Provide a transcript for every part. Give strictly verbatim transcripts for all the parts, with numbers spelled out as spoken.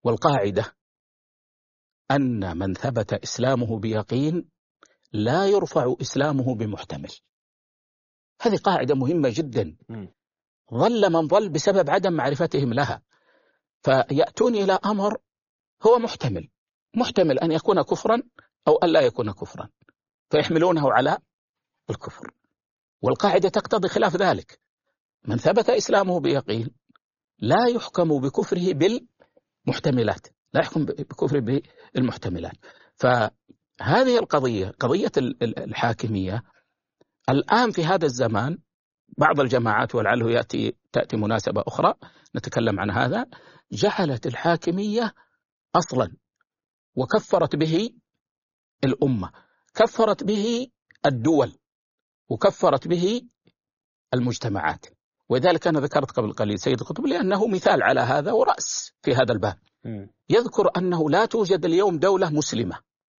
والقاعدة أن من ثبت إسلامه بيقين لا يرفع إسلامه بمحتمل. هذه قاعدة مهمة جدا. ظل من ظل بسبب عدم معرفتهم لها، فيأتون إلى أمر هو محتمل محتمل أن يكون كفرا أو أن لا يكون كفرا، فيحملونه على الكفر، والقاعدة تقتضي خلاف ذلك. من ثبت إسلامه بيقين لا يحكم بكفره بالمحتملات، لا يحكم بكفره بالمحتملات. فهذه القضية، قضية الحاكمية الآن في هذا الزمان، بعض الجماعات ولعله يأتي تأتي مناسبة أخرى نتكلم عن هذا، جعلت الحاكمية أصلا وكفرت به الأمة، كفرت به الدول، وكفرت به المجتمعات. وذلك أنا ذكرت قبل قليل سيد قطب لأنه مثال على هذا ورأس في هذا الباب. يذكر أنه لا توجد اليوم دولة مسلمة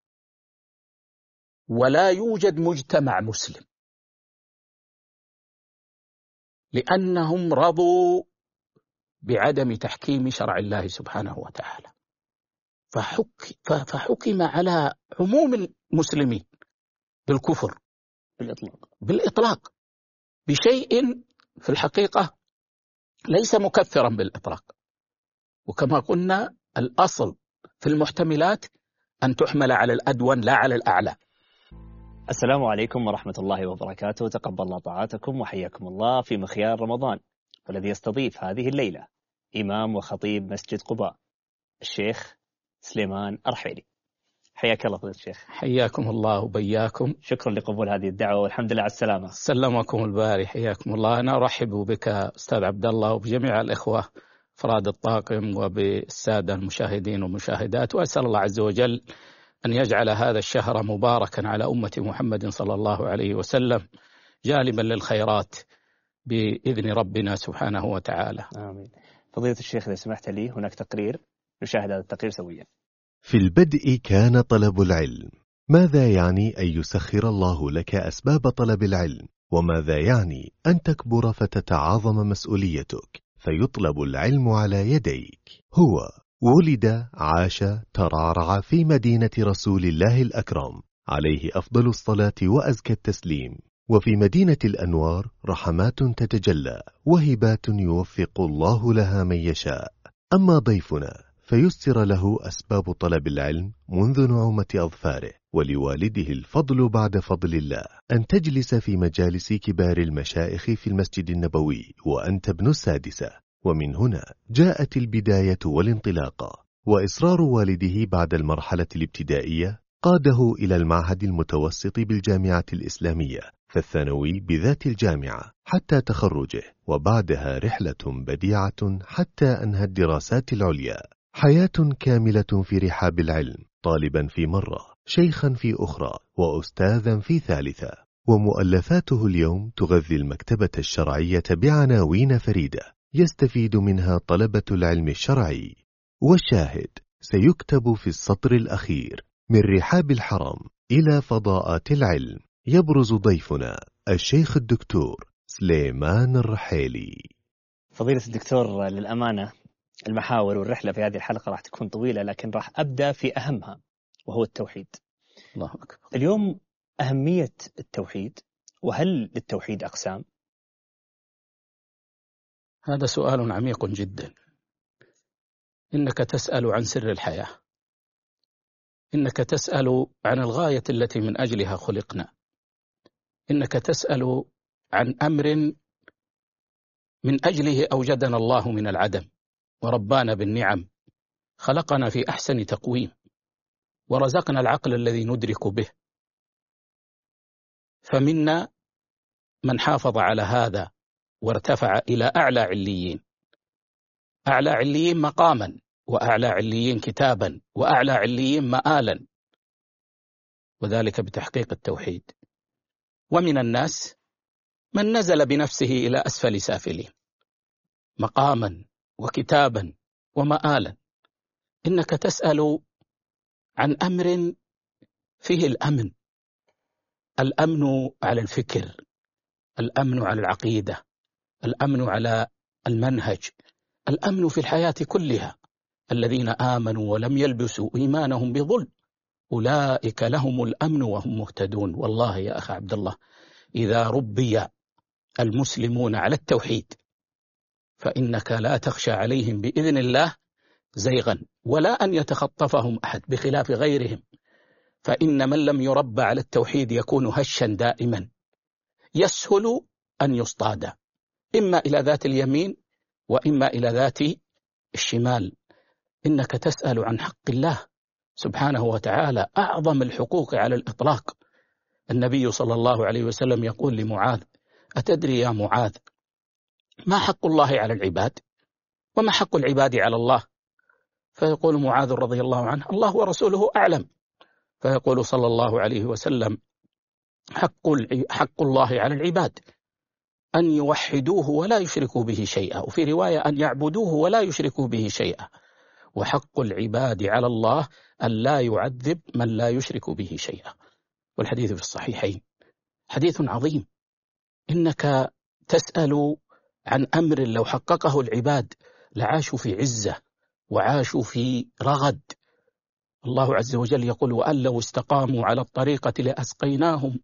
ولا يوجد مجتمع مسلم، لأنهم رضوا بعدم تحكيم شرع الله سبحانه وتعالى، فحك فحكم على عموم المسلمين بالكفر بالإطلاق بالإطلاق بشيء في الحقيقة ليس مكفرا بالإطلاق. وكما قلنا الأصل في المحتملات أن تحمل على الأدون لا على الأعلى. السلام عليكم ورحمة الله وبركاته، تقبل الله طاعاتكم وحياكم الله في مخيار رمضان، والذي يستضيف هذه الليلة إمام وخطيب مسجد قباء الشيخ سليمان أرحيلي. حياك الله فضيلة الشيخ. حياكم الله وبياكم. شكرا لقبول هذه الدعوة والحمد لله على السلامة. سلمكم الباري. حياكم الله. أنا أرحب بك أستاذ عبد الله وبجميع الإخوة أفراد الطاقم وبالسادة المشاهدين والمشاهدات، وأسأل الله عز وجل أن يجعل هذا الشهر مباركا على أمة محمد صلى الله عليه وسلم، جالبا للخيرات بإذن ربنا سبحانه وتعالى. آمين. فضيلة الشيخ إذا سمحت لي، هناك تقرير نشاهد هذا التقرير سويا. في البدء كان طلب العلم. ماذا يعني أن يسخر الله لك أسباب طلب العلم؟ وماذا يعني أن تكبر فتتعاظم مسؤوليتك فيطلب العلم على يديك؟ هو ولد عاش ترعرع في مدينة رسول الله الأكرم عليه أفضل الصلاة وأزكى التسليم، وفي مدينة الأنوار رحمات تتجلى وهبات يوفق الله لها من يشاء. أما ضيفنا فيسر له أسباب طلب العلم منذ نعومة أظفاره، ولوالده الفضل بعد فضل الله أن تجلس في مجالس كبار المشايخ في المسجد النبوي وأنت ابن السادسة. ومن هنا جاءت البداية والانطلاقة، وإصرار والده بعد المرحلة الابتدائية قاده إلى المعهد المتوسط بالجامعة الإسلامية، فالثانوي بذات الجامعة حتى تخرجه، وبعدها رحلة بديعة حتى أنهى الدراسات العليا. حياة كاملة في رحاب العلم، طالبا في مرة، شيخا في أخرى، وأستاذا في ثالثة. ومؤلفاته اليوم تغذي المكتبة الشرعية بعناوين فريدة يستفيد منها طلبة العلم الشرعي. والشاهد سيكتب في السطر الأخير: من رحاب الحرم إلى فضاءات العلم. يبرز ضيفنا الشيخ الدكتور سليمان الرحيلي. فضيلة الدكتور، للأمانة المحاور والرحلة في هذه الحلقة راح تكون طويلة، لكن راح أبدأ في أهمها وهو التوحيد. الله أكبر. اليوم أهمية التوحيد، وهل للتوحيد أقسام؟ هذا سؤال عميق جدا. إنك تسأل عن سر الحياة، إنك تسأل عن الغاية التي من أجلها خلقنا، إنك تسأل عن أمر من أجله أوجدنا الله من العدم وربانا بالنعم، خلقنا في أحسن تقويم، ورزقنا العقل الذي ندرك به. فمنا من حافظ على هذا وارتفع إلى أعلى عليين، أعلى عليين مقاما، وأعلى عليين كتابا، وأعلى عليين مآلا، وذلك بتحقيق التوحيد. ومن الناس من نزل بنفسه إلى أسفل سافلين مقاما وكتابا ومآلا. إنك تسأل عن أمر فيه الأمن، الأمن على الفكر، الأمن على العقيدة، الأمن على المنهج، الأمن في الحياة كلها، الذين آمنوا ولم يلبسوا إيمانهم بظلم أولئك لهم الأمن وهم مهتدون. والله يا أخي عبد الله، إذا ربي المسلمون على التوحيد فإنك لا تخشى عليهم بإذن الله زيغا، ولا أن يتخطفهم أحد بخلاف غيرهم، فإن من لم يربى على التوحيد يكون هشا دائما، يسهل أن يصطاد إما إلى ذات اليمين وإما إلى ذات الشمال. إنك تسأل عن حق الله سبحانه وتعالى، أعظم الحقوق على الإطلاق. النبي صلى الله عليه وسلم يقول لمعاذ: أتدري يا معاذ ما حق الله على العباد وما حق العباد على الله؟ فيقول معاذ رضي الله عنه: الله ورسوله أعلم. فيقول صلى الله عليه وسلم: حق, حق الله على العباد أن يوحدوه ولا يشركوا به شيئا، وفي رواية أن يعبدوه ولا يشركوا به شيئا، وحق العباد على الله أن لا يعذب من لا يشرك به شيئا. والحديث في الصحيحين. حديث عظيم، إنك تسأل عن أمر لو حققه العباد لعاشوا في عزة وعاشوا في رغد. الله عز وجل يقول: وأن لو استقاموا على الطريقة لأسقيناهم.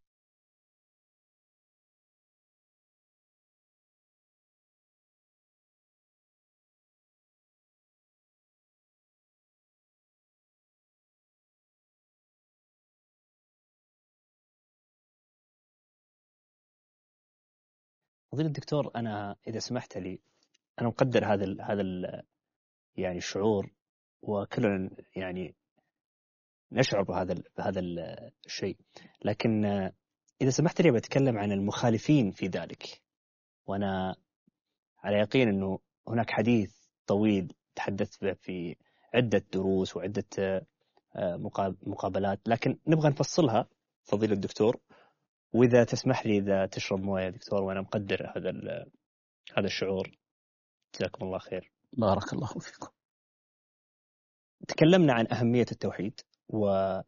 فضيلة الدكتور، أنا إذا سمحت لي، أنا مقدر هذا ال هذا ال يعني الشعور، وكلنا يعني نشعر بهذا ال بهذا الشيء، لكن إذا سمحت لي بتكلم عن المخالفين في ذلك. وأنا على يقين أنه هناك حديث طويل تحدثت به في عدة دروس وعدة مقابلات، لكن نبغى نفصلها فضيلة الدكتور، وإذا تسمح لي إذا تشرب موية يا دكتور، وأنا مقدر هذا هذا الشعور. جزاكم الله خير. بارك الله فيكم. تكلمنا عن أهمية التوحيد، و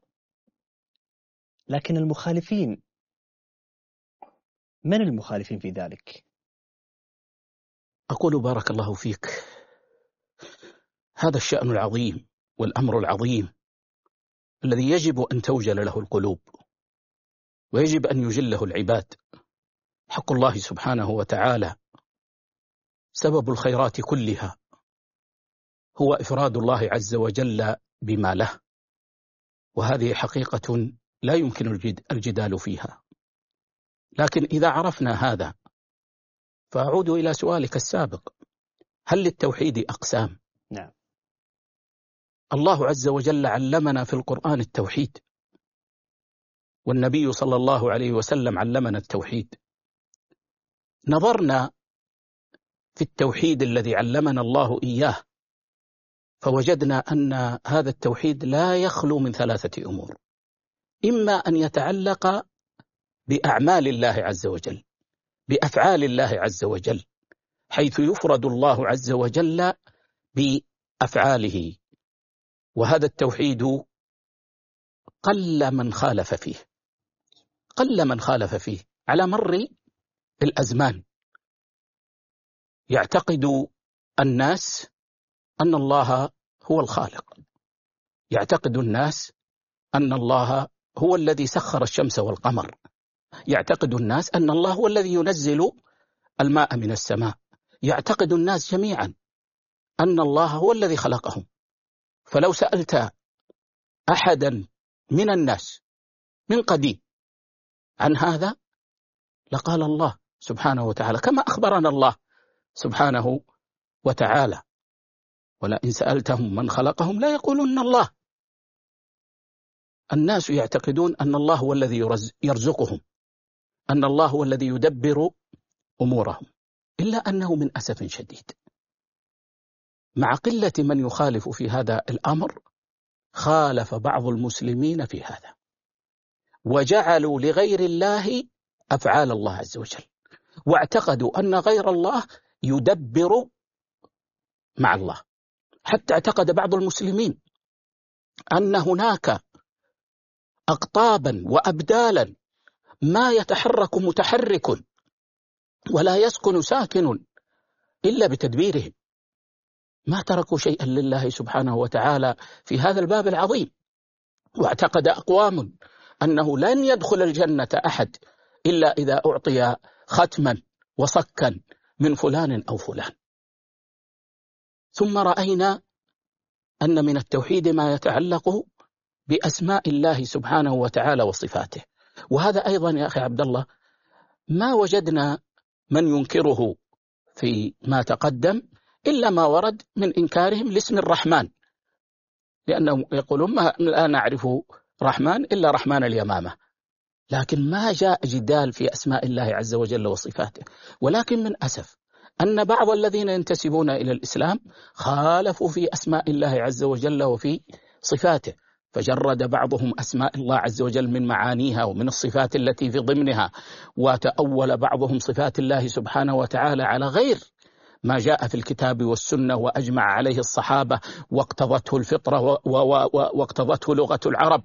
لكن المخالفين، من المخالفين في ذلك؟ أقول بارك الله فيك، هذا الشأن العظيم والأمر العظيم الذي يجب أن توجل له القلوب ويجب أن يجله العباد. حق الله سبحانه وتعالى سبب الخيرات كلها هو إفراد الله عز وجل بما له، وهذه حقيقة لا يمكن الجدال فيها. لكن إذا عرفنا هذا فأعود إلى سؤالك السابق: هل للتوحيد أقسام؟ نعم. الله عز وجل علمنا في القرآن التوحيد، والنبي صلى الله عليه وسلم علمنا التوحيد. نظرنا في التوحيد الذي علمنا الله إياه فوجدنا أن هذا التوحيد لا يخلو من ثلاثة أمور: إما أن يتعلق بأعمال الله عز وجل، بأفعال الله عز وجل، حيث يفرد الله عز وجل بأفعاله، وهذا التوحيد قل من خالف فيه، قل من خالف فيه على مر الأزمان. يعتقد الناس أن الله هو الخالق، يعتقد الناس أن الله هو الذي سخر الشمس والقمر، يعتقد الناس أن الله هو الذي ينزل الماء من السماء، يعتقد الناس جميعا أن الله هو الذي خلقهم. فلو سألت أحدا من الناس من قديم عن هذا لقال الله سبحانه وتعالى، كما أخبرنا الله سبحانه وتعالى: ولئن سألتهم من خلقهم لا يقولون الله. الناس يعتقدون أن الله هو الذي يرزقهم، أن الله هو الذي يدبر أمورهم، إلا أنه من أسف شديد مع قلة من يخالف في هذا الأمر خالف بعض المسلمين في هذا، وجعلوا لغير الله أفعال الله عز وجل، واعتقدوا أن غير الله يدبر مع الله. حتى اعتقد بعض المسلمين أن هناك أقطابا وأبدالا ما يتحرك متحرك ولا يسكن ساكن إلا بتدبيرهم. ما تركوا شيئا لله سبحانه وتعالى في هذا الباب العظيم. واعتقد أقوام أنه لن يدخل الجنة أحد إلا إذا أعطي ختما وصكا من فلان أو فلان. ثم رأينا أن من التوحيد ما يتعلق بأسماء الله سبحانه وتعالى وصفاته، وهذا أيضا يا أخي عبد الله ما وجدنا من ينكره في ما تقدم إلا ما ورد من إنكارهم لاسم الرحمن، لأنهم يقولون ما لا نعرف رحمن إلا رحمن اليمامة، لكن ما جاء جدال في أسماء الله عز وجل وصفاته. ولكن من أسف أن بعض الذين ينتسبون إلى الإسلام خالفوا في أسماء الله عز وجل وفي صفاته، فجرد بعضهم أسماء الله عز وجل من معانيها ومن الصفات التي في ضمنها، وتأول بعضهم صفات الله سبحانه وتعالى على غير ما جاء في الكتاب والسنة وأجمع عليه الصحابة واقتضته الفطرة واقتضته لغة العرب.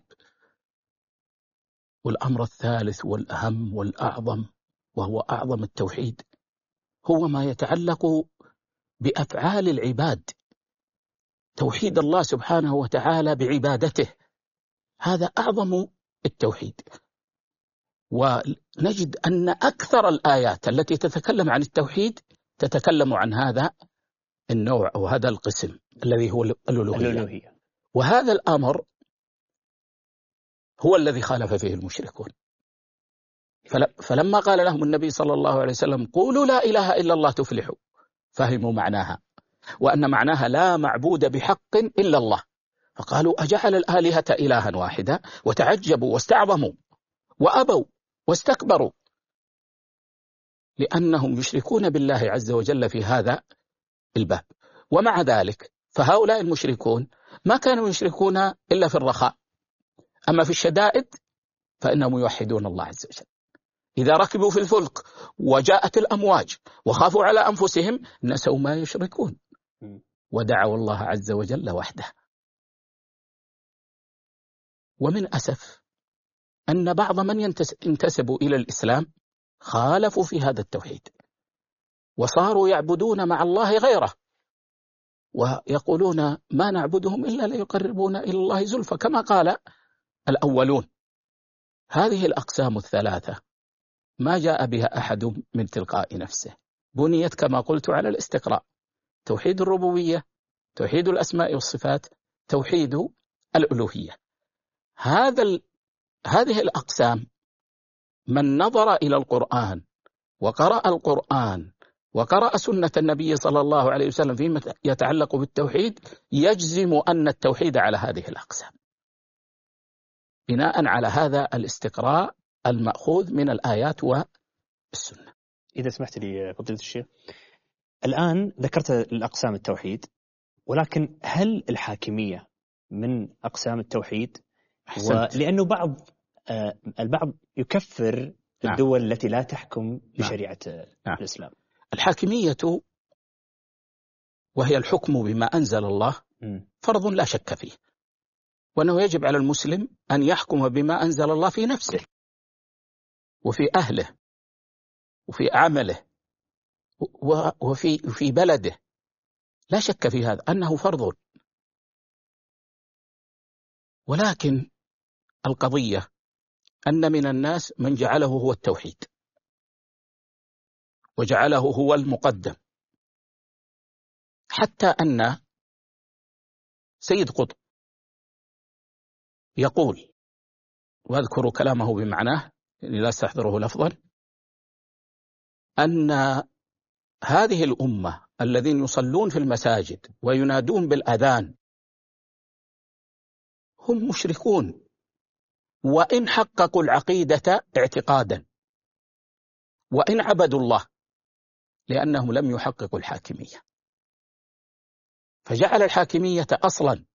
والأمر الثالث والأهم والأعظم وهو أعظم التوحيد هو ما يتعلق بأفعال العباد، توحيد الله سبحانه وتعالى بعبادته، هذا أعظم التوحيد. ونجد أن أكثر الآيات التي تتكلم عن التوحيد تتكلم عن هذا النوع أو هذا القسم الذي هو الألوهية. وهذا الأمر هو الذي خالف فيه المشركون، فلما قال لهم النبي صلى الله عليه وسلم قولوا لا إله إلا الله تفلحوا، فهموا معناها، وأن معناها لا معبود بحق إلا الله، فقالوا أجعل الآلهة إلها واحدا، وتعجبوا واستعظموا وأبوا واستكبروا، لأنهم يشركون بالله عز وجل في هذا الباب. ومع ذلك فهؤلاء المشركون ما كانوا يشركون إلا في الرخاء، أما في الشدائد فإنهم يوحدون الله عز وجل. إذا ركبوا في الفلك وجاءت الأمواج وخافوا على أنفسهم نسوا ما يشركون ودعوا الله عز وجل وحده. ومن أسف أن بعض من ينتسبوا إلى الإسلام خالفوا في هذا التوحيد، وصاروا يعبدون مع الله غيره، ويقولون ما نعبدهم إلا ليقربونا إلى الله زلفى، كما قال الأولون. هذه الأقسام الثلاثة ما جاء بها أحد من تلقاء نفسه، بنيت كما قلت على الاستقراء: توحيد الربوبية، توحيد الأسماء والصفات، توحيد الألوهية. هذا ال... هذه الأقسام من نظر إلى القرآن وقرأ القرآن وقرأ سنة النبي صلى الله عليه وسلم فيما يتعلق بالتوحيد يجزم أن التوحيد على هذه الأقسام، بناء على هذا الاستقراء المأخوذ من الآيات والسنة. إذا سمحت لي فضيلة الشيخ، الآن ذكرت الأقسام التوحيد، ولكن هل الحاكمية من أقسام التوحيد؟ ولأنه بعض آه البعض يكفر نعم. الدول التي لا تحكم بشريعة نعم. الإسلام. الحاكمية وهي الحكم بما أنزل الله فرض لا شك فيه، وأنه يجب على المسلم أن يحكم بما أنزل الله في نفسه وفي أهله وفي عمله وفي في بلده، لا شك في هذا أنه فرض. ولكن القضية أن من الناس من جعله هو التوحيد وجعله هو المقدم، حتى أن سيد قطب يقول، واذكر كلامه بمعناه يعني لا استحضره لفظا، أن هذه الأمة الذين يصلون في المساجد وينادون بالأذان هم مشركون، وإن حققوا العقيدة اعتقادا، وإن عبدوا الله، لأنهم لم يحققوا الحاكمية، فجعل الحاكمية أصلا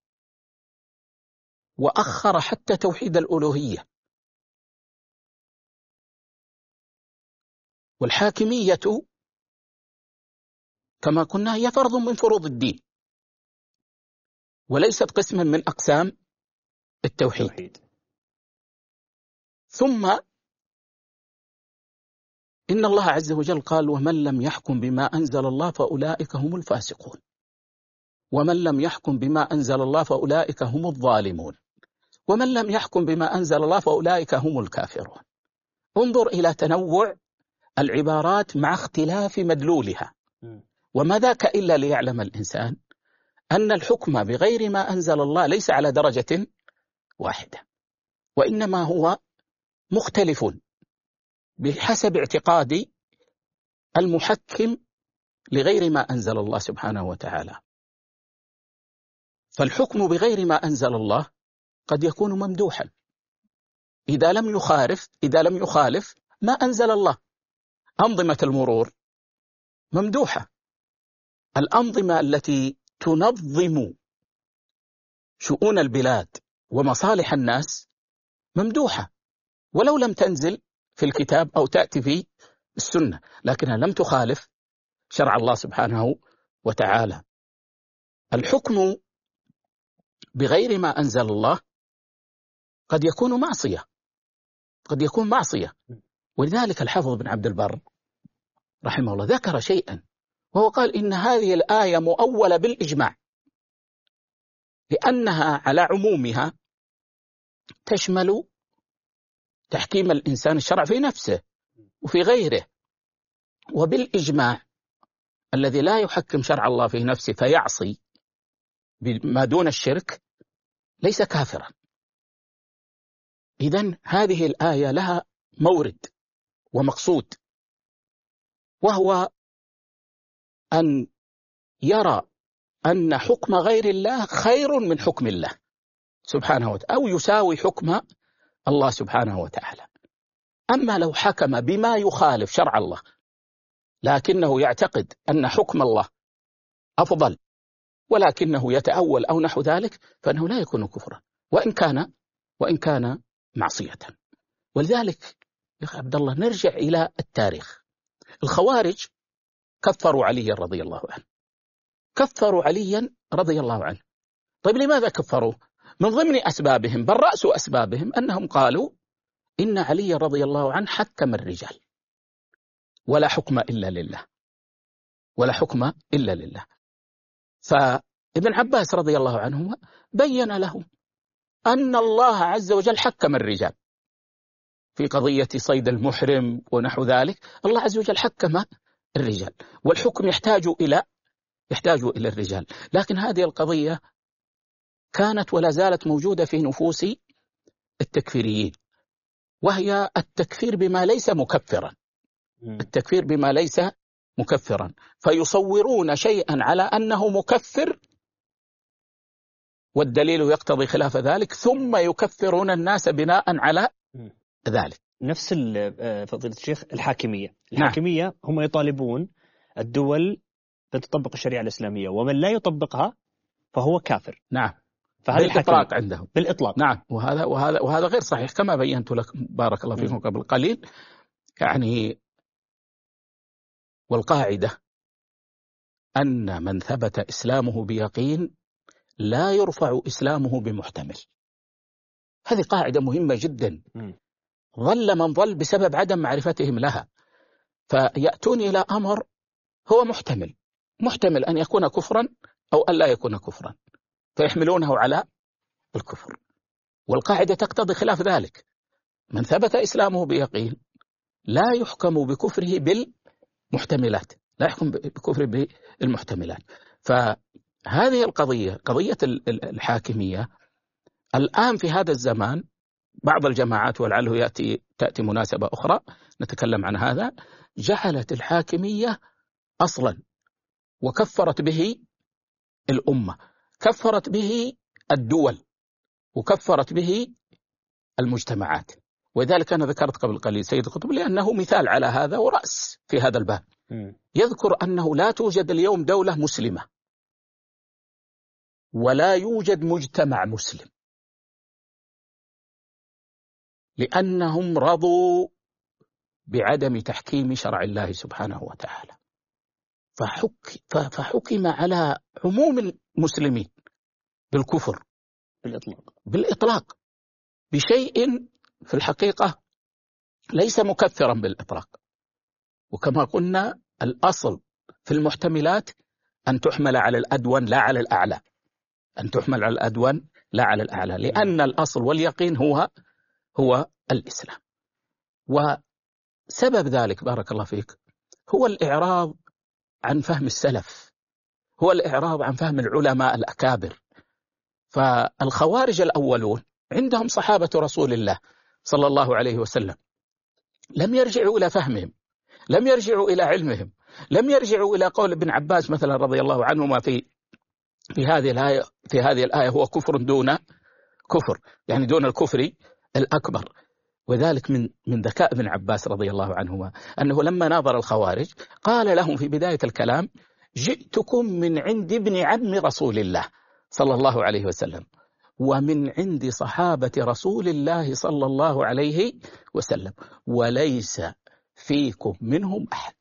وأخر حتى توحيد الألوهية. والحاكمية كما قلنا هي فرض من فروض الدين، وليست قسما من أقسام التوحيد. ثم إن الله عز وجل قال: ومن لم يحكم بما أنزل الله فأولئك هم الفاسقون. ومن لم يحكم بما أنزل الله فأولئك هم الظالمون، ومن لم يحكم بما أنزل الله فأولئك هم الكافرون. انظر إلى تنوع العبارات مع اختلاف مدلولها. وما ذاك إلا ليعلم الإنسان أن الحكم بغير ما أنزل الله ليس على درجة واحدة، وإنما هو مختلف بحسب اعتقاد المحكم لغير ما أنزل الله سبحانه وتعالى. فالحكم بغير ما أنزل الله قد يكون ممدوحا إذا لم يخالف إذا لم يخالف ما أنزل الله. أنظمة المرور ممدوحة، الأنظمة التي تنظم شؤون البلاد ومصالح الناس ممدوحة، ولو لم تنزل في الكتاب أو تأتي في السنة، لكنها لم تخالف شرع الله سبحانه وتعالى. الحكم بغير ما أنزل الله قد يكون معصية قد يكون معصية ولذلك الحافظ بن عبد البر رحمه الله ذكر شيئا، وهو قال إن هذه الآية مؤولة بالإجماع، لأنها على عمومها تشمل تحكيم الإنسان الشرع في نفسه وفي غيره، وبالإجماع الذي لا يحكم شرع الله في نفسه فيعصي بما دون الشرك ليس كافرا. إذن هذه الآية لها مورد ومقصود، وهو أن يرى أن حكم غير الله خير من حكم الله سبحانه وتعالى، أو يساوي حكم الله سبحانه وتعالى. أما لو حكم بما يخالف شرع الله لكنه يعتقد أن حكم الله أفضل ولكنه يتأول أو نحو ذلك فإنه لا يكون كفرا، وإن كان وإن كان معصية. ولذلك يا أخي عبد الله نرجع إلى التاريخ. الخوارج كفروا علي رضي الله عنه كفروا عليا رضي الله عنه. طيب لماذا كفروا؟ من ضمن أسبابهم بل رأس أسبابهم أنهم قالوا إن علي رضي الله عنه حكم الرجال ولا حكم إلا لله ولا حكم إلا لله. فابن عباس رضي الله عنهما بين لهم أن الله عز وجل حكم الرجال في قضية صيد المحرم ونحو ذلك. الله عز وجل حكم الرجال، والحكم يحتاج إلى يحتاج إلى الرجال، لكن هذه القضية كانت ولا زالت موجودة في نفوس التكفيريين، وهي التكفير بما ليس مكفرا التكفير بما ليس مكفرا فيصورون شيئا على أنه مكفر والدليل يقتضي خلاف ذلك، ثم يكفرون الناس بناء على ذلك. نفس فضيلة الشيخ الحاكمية الحاكمية نعم. هم يطالبون الدول بتطبق الشريعة الإسلامية، ومن لا يطبقها فهو كافر. نعم، فهذا بالإطلاق عندهم بالإطلاق. نعم، وهذا وهذا وهذا غير صحيح كما بينت لك بارك الله فيكم قبل قليل. يعني والقاعدة أن من ثبت إسلامه بيقين لا يرفع إسلامه بمحتمل. هذه قاعدة مهمة جدا. م. ظل من ظل بسبب عدم معرفتهم لها، فيأتون إلى أمر هو محتمل محتمل أن يكون كفرا أو أن لا يكون كفرا فيحملونه على الكفر، والقاعدة تقتضي خلاف ذلك. من ثبت إسلامه بيقين لا يحكم بكفره بالمحتملات لا يحكم بكفره بالمحتملات. فهذه القضية قضية الحاكمية الآن في هذا الزمان بعض الجماعات، ولعله يأتي تأتي مناسبة أخرى نتكلم عن هذا، جعلت الحاكمية أصلا وكفرت به الأمة، كفرت به الدول، وكفرت به المجتمعات. وذلك أنا ذكرت قبل قليل سيد قطب لأنه مثال على هذا ورأس في هذا الباب. يذكر أنه لا توجد اليوم دولة مسلمة ولا يوجد مجتمع مسلم، لأنهم رضوا بعدم تحكيم شرع الله سبحانه وتعالى، فحك فحكم على عموم المسلمين بالكفر بالإطلاق بالإطلاق بشيء في الحقيقة ليس مكفرا بالإطلاق. وكما قلنا الأصل في المحتملات أن تحمل على الأدون لا على الأعلى، أن تحمل على الأدون لا على الأعلى، لأن الأصل واليقين هو هو الإسلام. وسبب ذلك بارك الله فيك هو الإعراض عن فهم السلف، هو الإعراض عن فهم العلماء الأكابر. فالخوارج الأولون عندهم صحابة رسول الله صلى الله عليه وسلم لم يرجعوا إلى فهمهم، لم يرجعوا إلى علمهم، لم يرجعوا إلى قول ابن عباس مثلا رضي الله عنهما في في هذه الآية في هذه الآية هو كفر دون كفر، يعني دون الكفر الأكبر. وذلك من من ذكاء ابن عباس رضي الله عنهما أنه لما ناظر الخوارج قال لهم في بداية الكلام: جئتكم من عند ابن عم رسول الله صلى الله عليه وسلم ومن عند صحابة رسول الله صلى الله عليه وسلم وليس فيكم منهم أحد.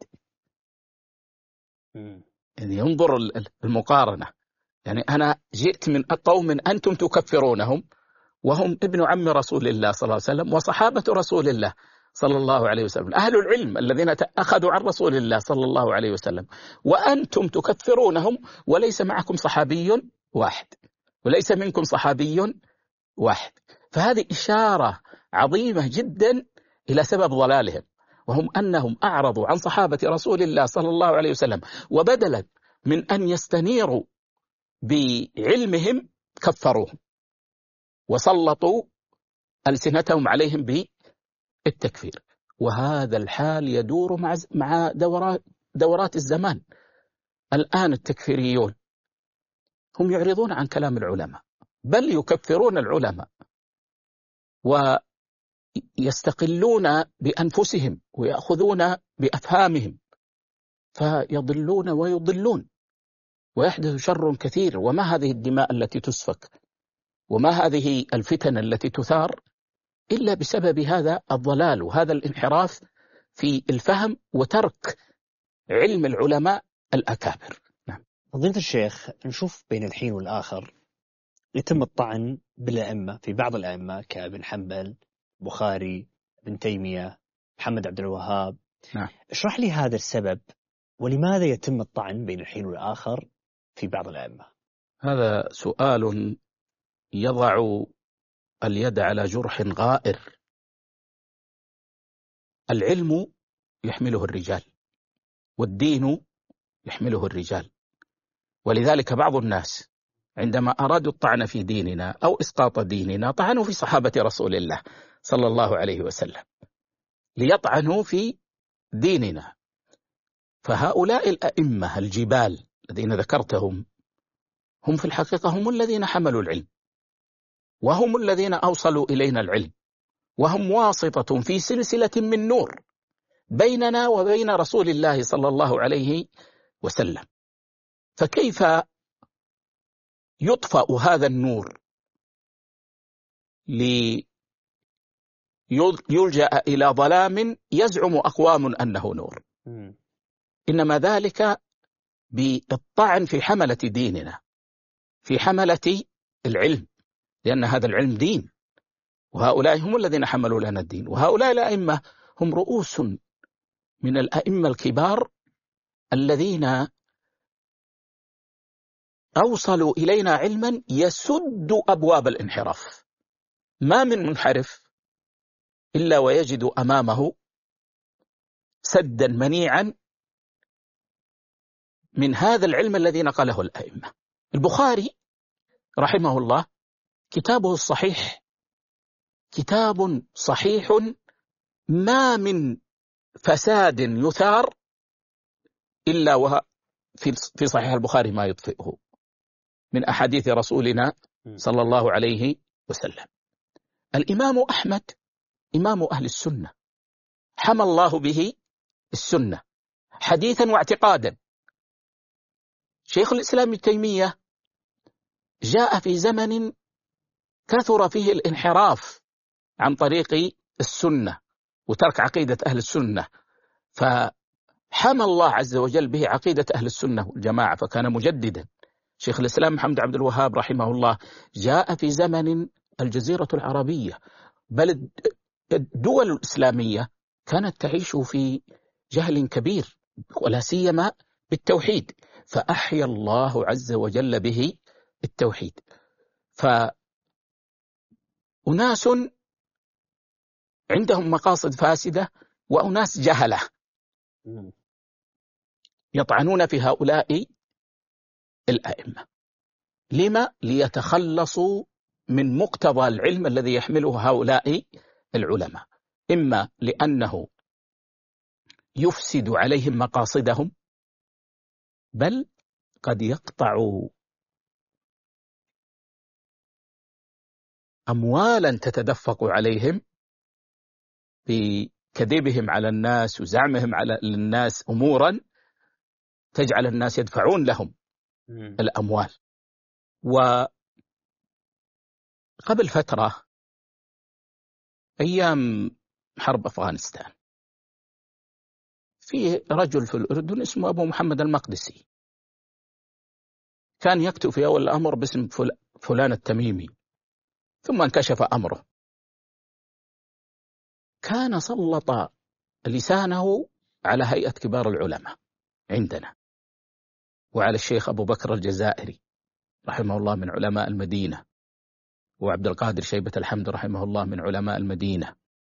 يعني ينظر المقارنة، يعني أنا جئت من قوم أنتم تكفرونهم وهم ابن عم رسول الله صلى الله عليه وسلم وصحابة رسول الله صلى الله عليه وسلم، أهل العلم الذين أخذوا عن رسول الله صلى الله عليه وسلم، وأنتم تكفرونهم وليس معكم صحابي واحد، وليس منكم صحابي واحد. فهذه إشارة عظيمة جدا إلى سبب ضلالهم، وهم أنهم أعرضوا عن صحابة رسول الله صلى الله عليه وسلم، وبدلا من أن يستنيروا بعلمهم كفروهم وسلطوا ألسنتهم عليهم بالتكفير. وهذا الحال يدور مع مع دورات دورات الزمان. الآن التكفيريون هم يعرضون عن كلام العلماء، بل يكفرون العلماء ويستقلون بأنفسهم ويأخذون بأفهامهم، فيضلون ويضلون ويحدث شر كثير. وما هذه الدماء التي تسفك وما هذه الفتن التي تثار إلا بسبب هذا الضلال وهذا الانحراف في الفهم وترك علم العلماء الأكابر. نعم. فضيلة الشيخ، نشوف بين الحين والآخر يتم الطعن بالأئمة، في بعض الأئمة كابن حنبل، بخاري، ابن تيمية، محمد عبد الوهاب. نعم. اشرح لي هذا السبب، ولماذا يتم الطعن بين الحين والآخر في بعض الأئمة؟ هذا سؤال يضع اليد على جرح غائر. العلم يحمله الرجال والدين يحمله الرجال، ولذلك بعض الناس عندما أرادوا الطعن في ديننا أو إسقاط ديننا طعنوا في صحابة رسول الله صلى الله عليه وسلم ليطعنوا في ديننا. فهؤلاء الأئمة الجبال الذين ذكرتهم هم في الحقيقة هم الذين حملوا العلم، وهم الذين أوصلوا إلينا العلم، وهم واسطة في سلسلة من نور بيننا وبين رسول الله صلى الله عليه وسلم. فكيف يطفأ هذا النور ليلجأ إلى ظلام يزعم أقوام أنه نور؟ إنما ذلك بالطعن في حملة ديننا، في حملة العلم، لأن هذا العلم دين، وهؤلاء هم الذين حملوا لنا الدين. وهؤلاء الأئمة هم رؤوس من الأئمة الكبار الذين أوصلوا إلينا علما يسد أبواب الانحراف. ما من منحرف إلا ويجد أمامه سدا منيعا من هذا العلم الذي نقله الأئمة. البخاري رحمه الله كتابه الصحيح كتاب صحيح ما من فساد يثار إلا وهو في صحيح البخاري ما يطفئه من أحاديث رسولنا صلى الله عليه وسلم. الإمام أحمد إمام أهل السنة، حمى الله به السنة حديثا واعتقادا. شيخ الإسلام ابن تيمية جاء في زمن كثر فيه الانحراف عن طريق السنة وترك عقيدة أهل السنة، فحمى الله عز وجل به عقيدة أهل السنة والجماعة فكان مجددا. شيخ الإسلام محمد عبد الوهاب رحمه الله جاء في زمن الجزيرة العربية، بل الدول الإسلامية كانت تعيش في جهل كبير ولا سيما بالتوحيد، فأحيا الله عز وجل به التوحيد. فأناس عندهم مقاصد فاسدة وأناس جهلة يطعنون في هؤلاء الأئمة. لما؟ ليتخلصوا من مقتضى العلم الذي يحمله هؤلاء العلماء، إما لأنه يفسد عليهم مقاصدهم، بل قد يقطع أموالا تتدفق عليهم بكذبهم على الناس وزعمهم على الناس أمورا تجعل الناس يدفعون لهم الأموال. وقبل فترة أيام حرب أفغانستان في رجل في الأردن اسمه أبو محمد المقدسي، كان يكتب في أول الأمر باسم فلان التميمي، ثم انكشف أمره. كان سلط لسانه على هيئة كبار العلماء عندنا، وعلى الشيخ أبو بكر الجزائري رحمه الله من علماء المدينة، وعبد القادر شيبة الحمد رحمه الله من علماء المدينة.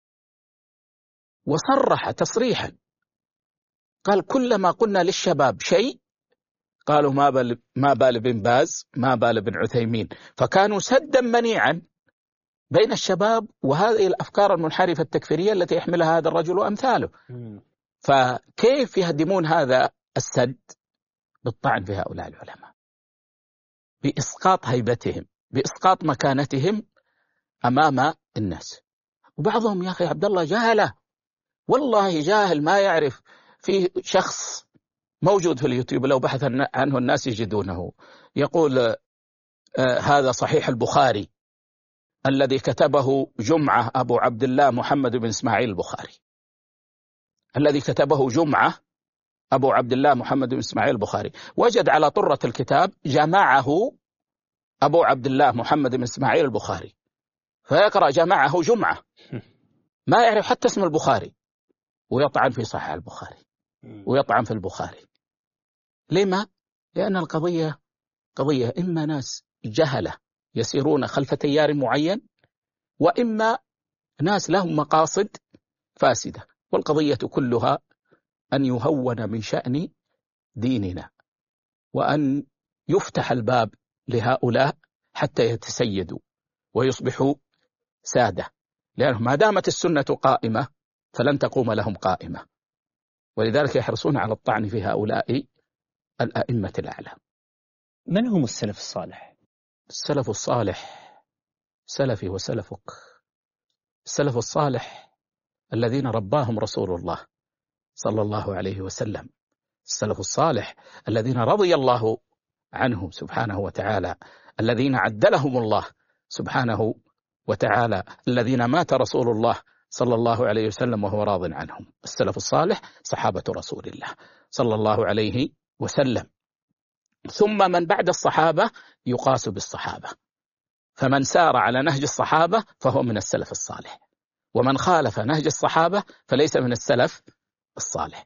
وصرح تصريحا قال: كلما قلنا للشباب شيء قالوا ما بال ما بال بن باز ما بال بن عثيمين، فكانوا سدا منيعا بين الشباب وهذه الأفكار المنحرفة التكفيرية التي يحملها هذا الرجل وأمثاله. فكيف يهدمون هذا السد؟ بالطعن في هؤلاء العلماء، بإسقاط هيبتهم، بإسقاط مكانتهم أمام الناس. وبعضهم يا أخي عبد الله جاهلة، والله جاهل ما يعرف. في شخص موجود في اليوتيوب لو بحث عنه الناس يجدونه، يقول آه هذا صحيح البخاري الذي كتبه جمعة أبو عبد الله محمد بن إسماعيل البخاري، الذي كتبه جمعة أبو عبد الله محمد بن إسماعيل البخاري. وجد على طرة الكتاب جمعه أبو عبد الله محمد بن إسماعيل البخاري، فيقرأ جمعه جمعة، ما يعرف حتى اسم البخاري، ويطعن في صحيح البخاري ويطعن في البخاري. لما؟ لأن القضية قضية إما ناس جهلة يسيرون خلف تيار معين، وإما ناس لهم مقاصد فاسدة. والقضية كلها أن يهون من شأن ديننا، وأن يفتح الباب لهؤلاء حتى يتسيدوا ويصبحوا سادة، لأنه ما دامت السنة قائمة فلن تقوم لهم قائمة، ولذلك يحرصون على الطعن في هؤلاء الأئمة الأعلام. من هم السلف الصالح؟ السلف الصالح سلفي وسلفك. السلف الصالح الذين رباهم رسول الله صلى الله عليه وسلم، السلف الصالح الذين رضي الله عنهم سبحانه وتعالى، الذين عدلهم الله سبحانه وتعالى، الذين مات رسول الله صلى الله عليه وسلم وهو راض عنهم. السلف الصالح صحابة رسول الله صلى الله عليه وسلم، ثم من بعد الصحابة يقاس بالصحابة، فمن سار على نهج الصحابة فهو من السلف الصالح، ومن خالف نهج الصحابة فليس من السلف الصالح.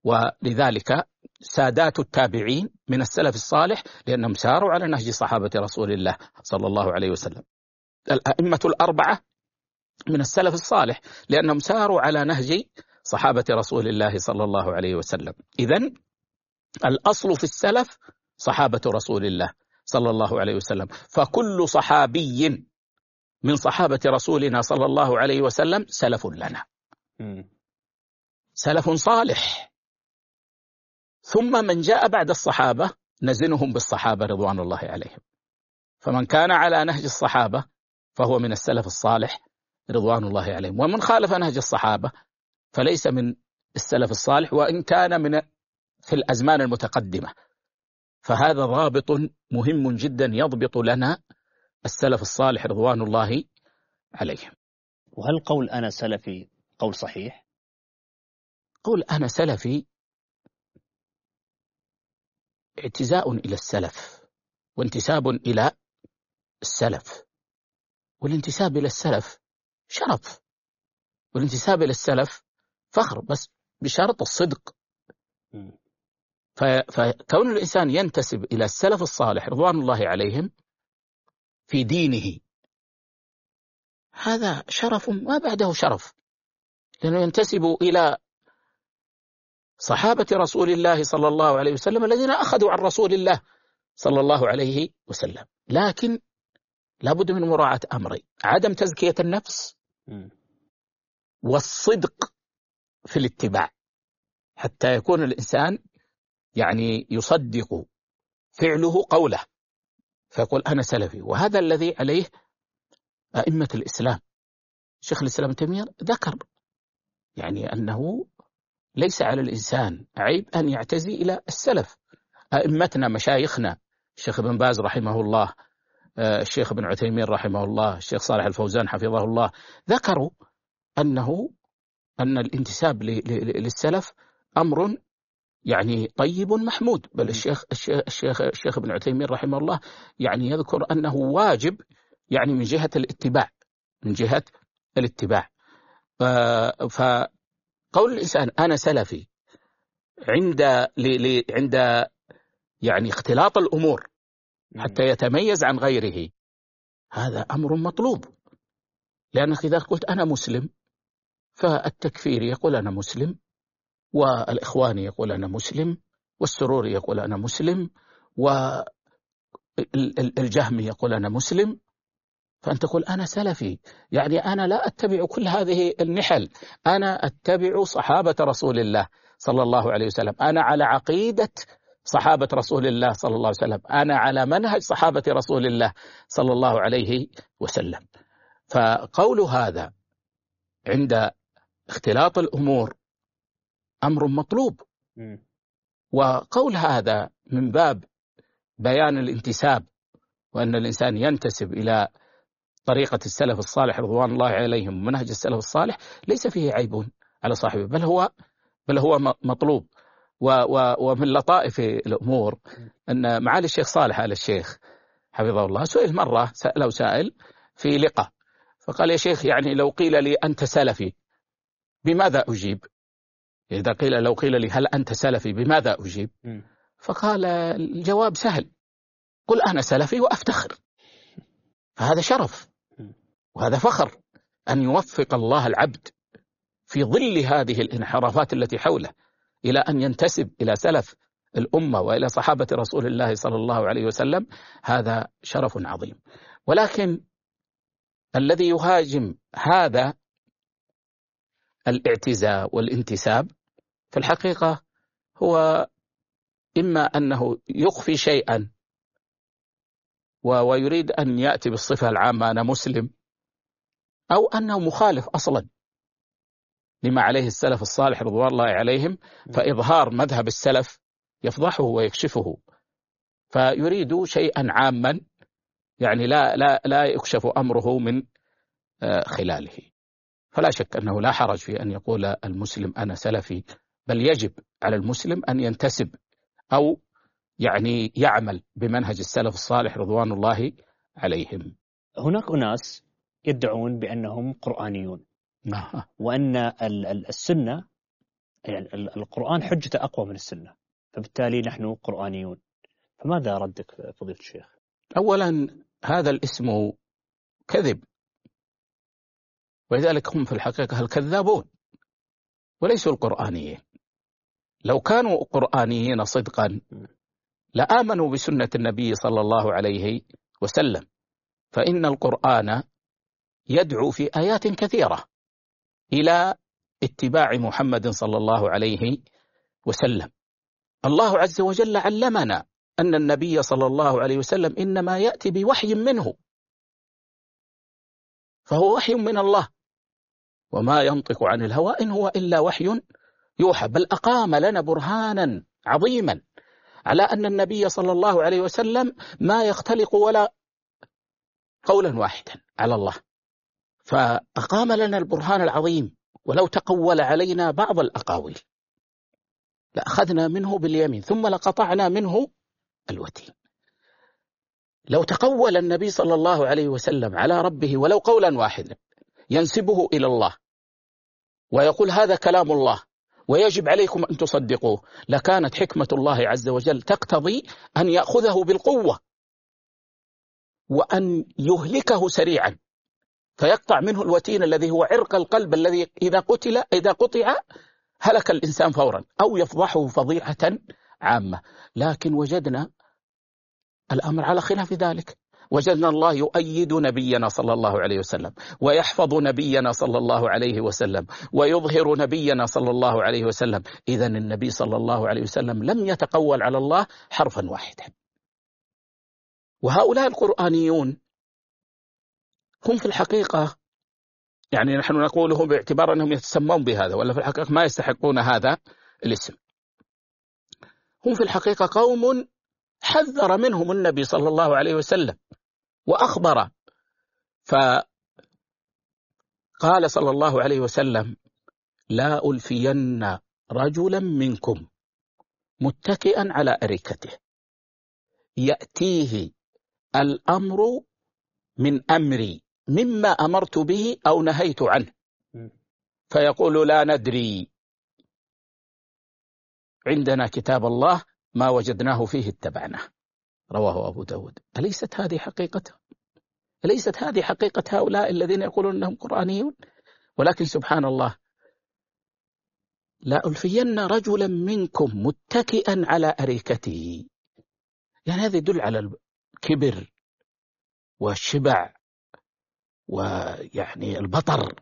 ولذلك سادات التابعين من السلف الصالح لأنهم ساروا على نهج صحابة رسول الله صلى الله عليه وسلم. الأئمة الأربعة من السلف الصالح لأنهم ساروا على نهج صحابة رسول الله صلى الله عليه وسلم. إذن الأصل في السلف صحابة رسول الله صلى الله عليه وسلم، فكل صحابي من صحابة رسولنا صلى الله عليه وسلم سلف لنا، سلف صالح. ثم من جاء بعد الصحابة نزنهم بالصحابة رضوان الله عليهم، فمن كان على نهج الصحابة فهو من السلف الصالح رضوان الله عليهم، ومن خالف نهج الصحابة فليس من السلف الصالح وإن كان من في الأزمان المتقدمة. فهذا ضابط مهم جدا يضبط لنا السلف الصالح رضوان الله عليهم. وهل قول أنا سلفي قول صحيح؟ قول أنا سلفي اعتزاء إلى السلف وانتساب إلى السلف، والانتساب إلى السلف شرف، والانتساب إلى السلف فخر، بس بشرط الصدق. فكون الإنسان ينتسب إلى السلف الصالح رضوان الله عليهم في دينه هذا شرف ما بعده شرف، لأنه ينتسب إلى صحابة رسول الله صلى الله عليه وسلم الذين أخذوا عن رسول الله صلى الله عليه وسلم. لكن لابد من مراعاة أمرين: عدم تزكية النفس والصدق في الاتباع، حتى يكون الإنسان يعني يصدق فعله قوله فيقول أنا سلفي. وهذا الذي عليه أئمة الإسلام. شيخ الإسلام تيمية ذكر يعني أنه ليس على الإنسان عيب أن يعتزي إلى السلف. أئمتنا مشايخنا الشيخ ابن باز رحمه الله، الشيخ ابن عثيمين رحمه الله، الشيخ صالح الفوزان حفظه الله، ذكروا أنه أن الانتساب للسلف أمر يعني طيب محمود. بل الشيخ الشيخ الشيخ ابن عثيمين رحمه الله يعني يذكر أنه واجب يعني من جهة الاتباع، من جهة الاتباع. فقول الإنسان أنا سلفي عند عند يعني اختلاط الأمور حتى يتميز عن غيره، هذا أمر مطلوب. لأنك إذا قلت أنا مسلم فالتكفير يقول أنا مسلم، والإخواني يقول أنا مسلم، والسروري يقول أنا مسلم، والجهمي يقول أنا مسلم، فأنت تقول أنا سلفي. يعني أنا لا أتبع كل هذه النحل، أنا أتبع صحابة رسول الله صلى الله عليه وسلم، أنا على عقيدة صحابة رسول الله صلى الله عليه وسلم، أنا على منهج صحابة رسول الله صلى الله عليه وسلم. فقول هذا عند اختلاط الأمور أمر مطلوب، وقول هذا من باب بيان الانتساب، وأن الإنسان ينتسب إلى طريقة السلف الصالح رضوان الله عليهم ومنهج السلف الصالح ليس فيه عيب على صاحبه، بل هو بل هو مطلوب. ومن لطائف الأمور أن معالي الشيخ صالح آل الشيخ حفظه الله سئل مرة، سأله سائل في لقاء فقال: يا شيخ يعني لو قيل لي أنت سلفي بماذا أجيب؟ إذا قيل لو قيل لي هل أنت سلفي بماذا أجيب؟ فقال الجواب سهل: قل أنا سلفي وأفتخر. فهذا شرف وهذا فخر أن يوفق الله العبد في ظل هذه الانحرافات التي حوله إلى أن ينتسب إلى سلف الأمة وإلى صحابة رسول الله صلى الله عليه وسلم. هذا شرف عظيم. ولكن الذي يهاجم هذا الاعتزاء والانتساب في الحقيقة هو إما أنه يخفي شيئا ويريد أن يأتي بالصفة العامة أنا مسلم، أو أنه مخالف أصلا لما عليه السلف الصالح رضوان الله عليهم، فإظهار مذهب السلف يفضحه ويكشفه، فيريد شيئا عاما يعني لا لا لا يكشف أمره من خلاله. فلا شك أنه لا حرج في أن يقول المسلم أنا سلفي، بل يجب على المسلم أن ينتسب أو يعني يعمل بمنهج السلف الصالح رضوان الله عليهم. هناك أناس يدعون بأنهم قرآنيون، وأن السنة يعني القرآن حجته أقوى من السنة، فبالتالي نحن قرآنيون. فماذا ردك فضيلة الشيخ؟ أولا هذا الاسم كذب، ولذلك هم في الحقيقة الكذابون وليسوا القرآنيين. لو كانوا قرآنيين صدقا لآمنوا بسنة النبي صلى الله عليه وسلم، فإن القرآن يدعو في آيات كثيرة إلى اتباع محمد صلى الله عليه وسلم. الله عز وجل علمنا أن النبي صلى الله عليه وسلم إنما يأتي بوحي منه، فهو وحي من الله، وما ينطق عن الهوى إن هو إلا وحي يوحى. بل أقام لنا برهانا عظيما على أن النبي صلى الله عليه وسلم ما يختلق ولا قولا واحدا على الله، فأقام لنا البرهان العظيم. ولو تقول علينا بعض الأقاويل لأخذنا منه باليمين ثم لقطعنا منه الوتين. لو تقول النبي صلى الله عليه وسلم على ربه ولو قولا واحدا ينسبه إلى الله ويقول هذا كلام الله ويجب عليكم أن تصدقوه، لكانت حكمة الله عز وجل تقتضي أن يأخذه بالقوة وأن يهلكه سريعا، فيقطع منه الوتين الذي هو عرق القلب الذي إذا قتل إذا قطع هلك الإنسان فورا، أو يفضحه فضيحة عامة. لكن وجدنا الأمر على خلاف ذلك، وجدنا الله يؤيد نبينا صلى الله عليه وسلم، ويحفظ نبينا صلى الله عليه وسلم، ويظهر نبينا صلى الله عليه وسلم. إذن النبي صلى الله عليه وسلم لم يتقول على الله حرفا واحدا. وهؤلاء القرآنيون هم في الحقيقة، يعني نحن نقولهم باعتبار أنهم يتسمون بهذا، ولا في الحقيقة ما يستحقون هذا الاسم. هم في الحقيقة قوم حذر منهم النبي صلى الله عليه وسلم وأخبر، فقال صلى الله عليه وسلم: لا ألفين رجلا منكم متكئا على أريكته يأتيه الأمر من أمري مما أمرت به أو نهيت عنه، فيقول: لا ندري، عندنا كتاب الله ما وجدناه فيه اتبعناه. رواه أبو داود. أليست هذه حقيقته؟ أليست هذه حقيقة هؤلاء الذين يقولون أنهم قرآنيون؟ ولكن سبحان الله، لا ألفين رجلا منكم متكئا على أريكته، يعني هذا يدل على الكبر والشبع ويعني البطر.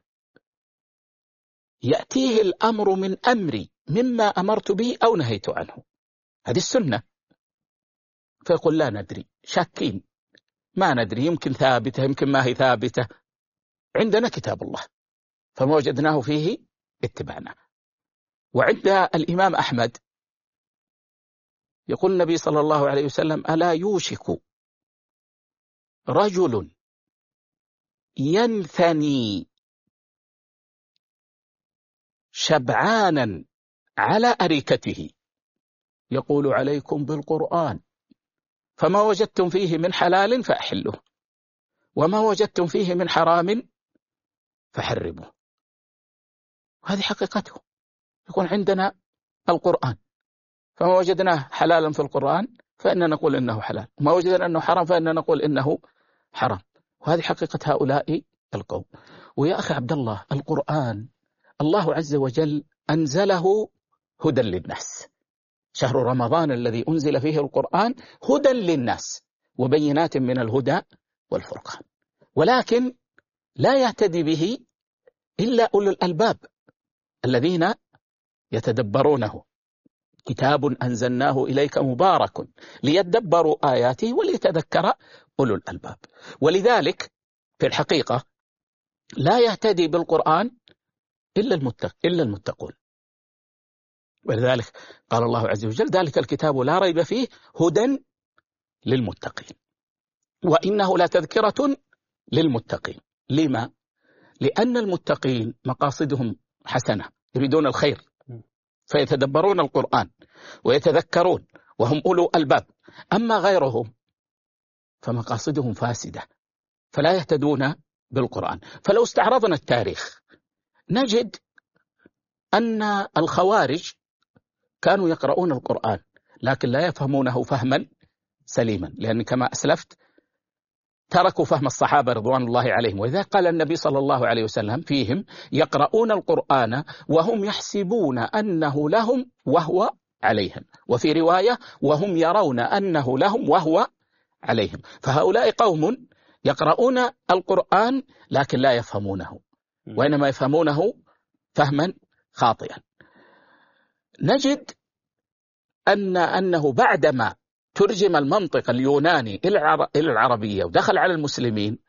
يأتيه الأمر من أمري مما أمرت به أو نهيت عنه، هذه السنة. فيقول: لا ندري، شاكين، ما ندري، يمكن ثابتة يمكن ما هي ثابتة، عندنا كتاب الله فما وجدناه فيه اتبعنا. وعند الإمام أحمد يقول النبي صلى الله عليه وسلم: ألا يوشك رجل ينثني شبعانا على أريكته يقول: عليكم بالقرآن، فما وجدتم فيه من حلال فأحلوه، وما وجدتم فيه من حرام فحرموه. هذه حقيقته. يكون عندنا القرآن، فما وجدناه حلالا في القرآن فإننا نقول إنه حلال، وما وجدنا أنه حرام فإننا نقول إنه حرام. وهذه حقيقة هؤلاء القوم. ويا أخي عبد الله، القرآن الله عز وجل أنزله هدى للناس. شهر رمضان الذي أنزل فيه القرآن هدى للناس وبينات من الهدى والفرقان، ولكن لا يهتدي به إلا أولو الألباب الذين يتدبرونه. كتاب أنزلناه إليك مبارك ليدبروا آياته وليتذكر أولو الألباب. ولذلك في الحقيقة لا يهتدي بالقرآن إلا المتق إلا المتقون. ولذلك قال الله عز وجل: ذلك الكتاب لا ريب فيه هدى للمتقين وإنه لا تذكرة للمتقين. لما؟ لأن المتقين مقاصدهم حسنة، يريدون الخير، فيتدبرون القرآن ويتذكرون وهم أولو ألباب. أما غيرهم فمقاصدهم فاسدة فلا يهتدون بالقرآن. فلو استعرضنا التاريخ نجد أن الخوارج كانوا يقرؤون القرآن لكن لا يفهمونه فهما سليما، لأن كما أسلفت تركوا فهم الصحابة رضوان الله عليهم. وإذا قال النبي صلى الله عليه وسلم فيهم: يقرؤون القرآن وهم يحسبون أنه لهم وهو عليهم، وفي رواية: وهم يرون أنه لهم وهو عليهم. فهؤلاء قوم يقرؤون القرآن لكن لا يفهمونه، وإنما يفهمونه فهما خاطئا. نجد أن أنه بعدما ترجم المنطق اليوناني إلى العربية ودخل على المسلمين،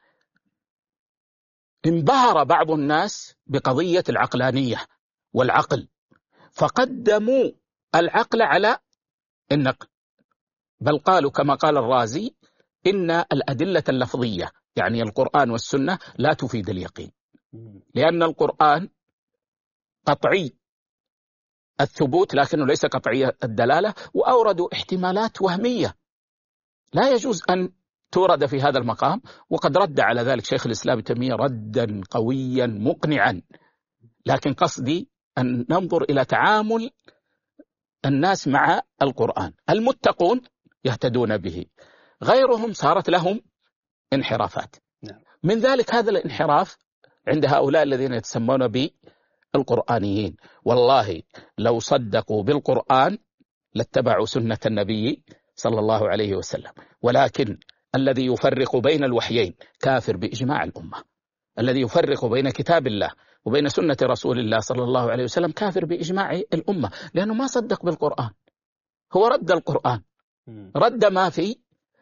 انبهر بعض الناس بقضية العقلانية والعقل، فقدموا العقل على النقل. بل قالوا كما قال الرازي: إن الأدلة اللفظية يعني القرآن والسنة لا تفيد اليقين، لأن القرآن قطعي الثبوت لكنه ليس قطعي الدلالة، وأوردوا احتمالات وهمية لا يجوز أن تورد في هذا المقام. وقد رد على ذلك شيخ الإسلام ابن تيمية ردا قويا مقنعا، لكن قصدي أن ننظر إلى تعامل الناس مع القرآن. المتقون يهتدون به، غيرهم صارت لهم انحرافات. من ذلك هذا الانحراف عند هؤلاء الذين يتسمون بالقرآنيين. والله لو صدقوا بالقرآن لاتبعوا سنة النبي صلى الله عليه وسلم، ولكن الذي يفرق بين الوحيين كافر بإجماع الأمة. الذي يفرق بين كتاب الله وبين سنة رسول الله صلى الله عليه وسلم كافر بإجماع الأمة، لأنه ما صدق بالقرآن، هو رد القرآن، رد ما في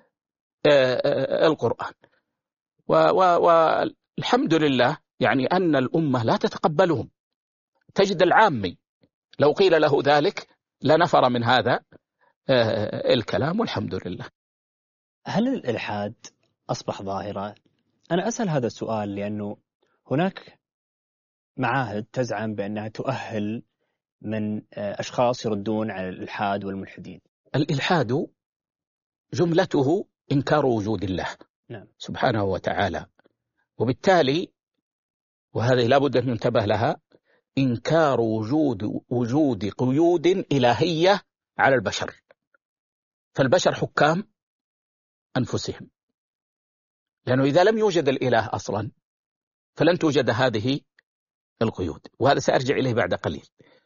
القرآن. والحمد لله يعني أن الأمة لا تتقبلهم. تجد العامي لو قيل له ذلك لنفر من هذا الكلام، والحمد لله. هل الإلحاد أصبح ظاهرة؟ أنا أسأل هذا السؤال لأنه هناك معاهد تزعم بأنها تؤهل من أشخاص يردون على الإلحاد والملحدين. الإلحاد جملته إنكار وجود الله نعم. سبحانه وتعالى، وبالتالي وهذه لابد أن ننتبه لها، إنكار وجود وجود قيود إلهية على البشر. فالبشر حكام أنفسهم، لأنه إذا لم يوجد الإله أصلا فلن توجد هذه القيود، وهذا سأرجع إليه بعد قليل.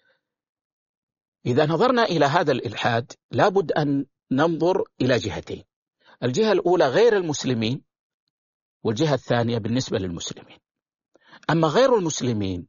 إذا نظرنا إلى هذا الإلحاد لابد أن ننظر إلى جهتين: الجهة الأولى غير المسلمين، والجهة الثانية بالنسبة للمسلمين. أما غير المسلمين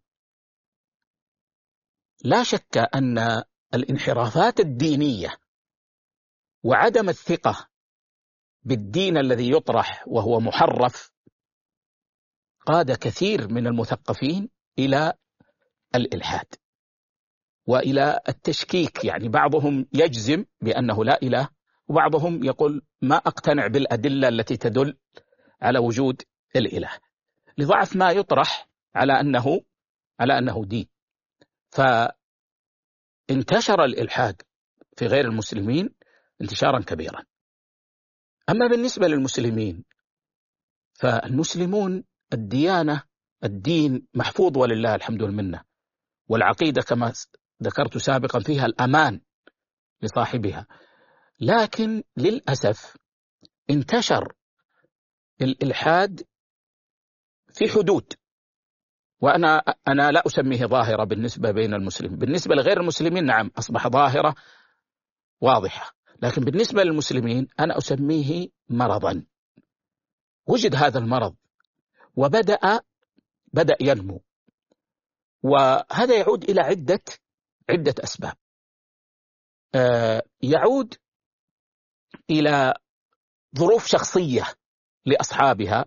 لا شك أن الانحرافات الدينية وعدم الثقة بالدين الذي يطرح وهو محرف قاد كثير من المثقفين إلى الإلحاد وإلى التشكيك. يعني بعضهم يجزم بأنه لا إله، وبعضهم يقول ما أقتنع بالأدلة التي تدل على وجود الإله، لضعف ما يطرح على أنه على أنه دين. فانتشر الإلحاد في غير المسلمين انتشارا كبيرا. أما بالنسبة للمسلمين فالمسلمون الديانة الدين محفوظ ولله الحمد والمنة، والعقيدة كما ذكرت سابقا فيها الأمان لصاحبها، لكن للأسف انتشر الإلحاد في حدود، وأنا أنا لا أسميه ظاهرة بالنسبة بين المسلمين. بالنسبة لغير المسلمين نعم أصبح ظاهرة واضحة، لكن بالنسبة للمسلمين أنا أسميه مرضا. وجد هذا المرض وبدأ بدأ ينمو، وهذا يعود إلى عدة عدة أسباب. آه يعود إلى ظروف شخصية لأصحابها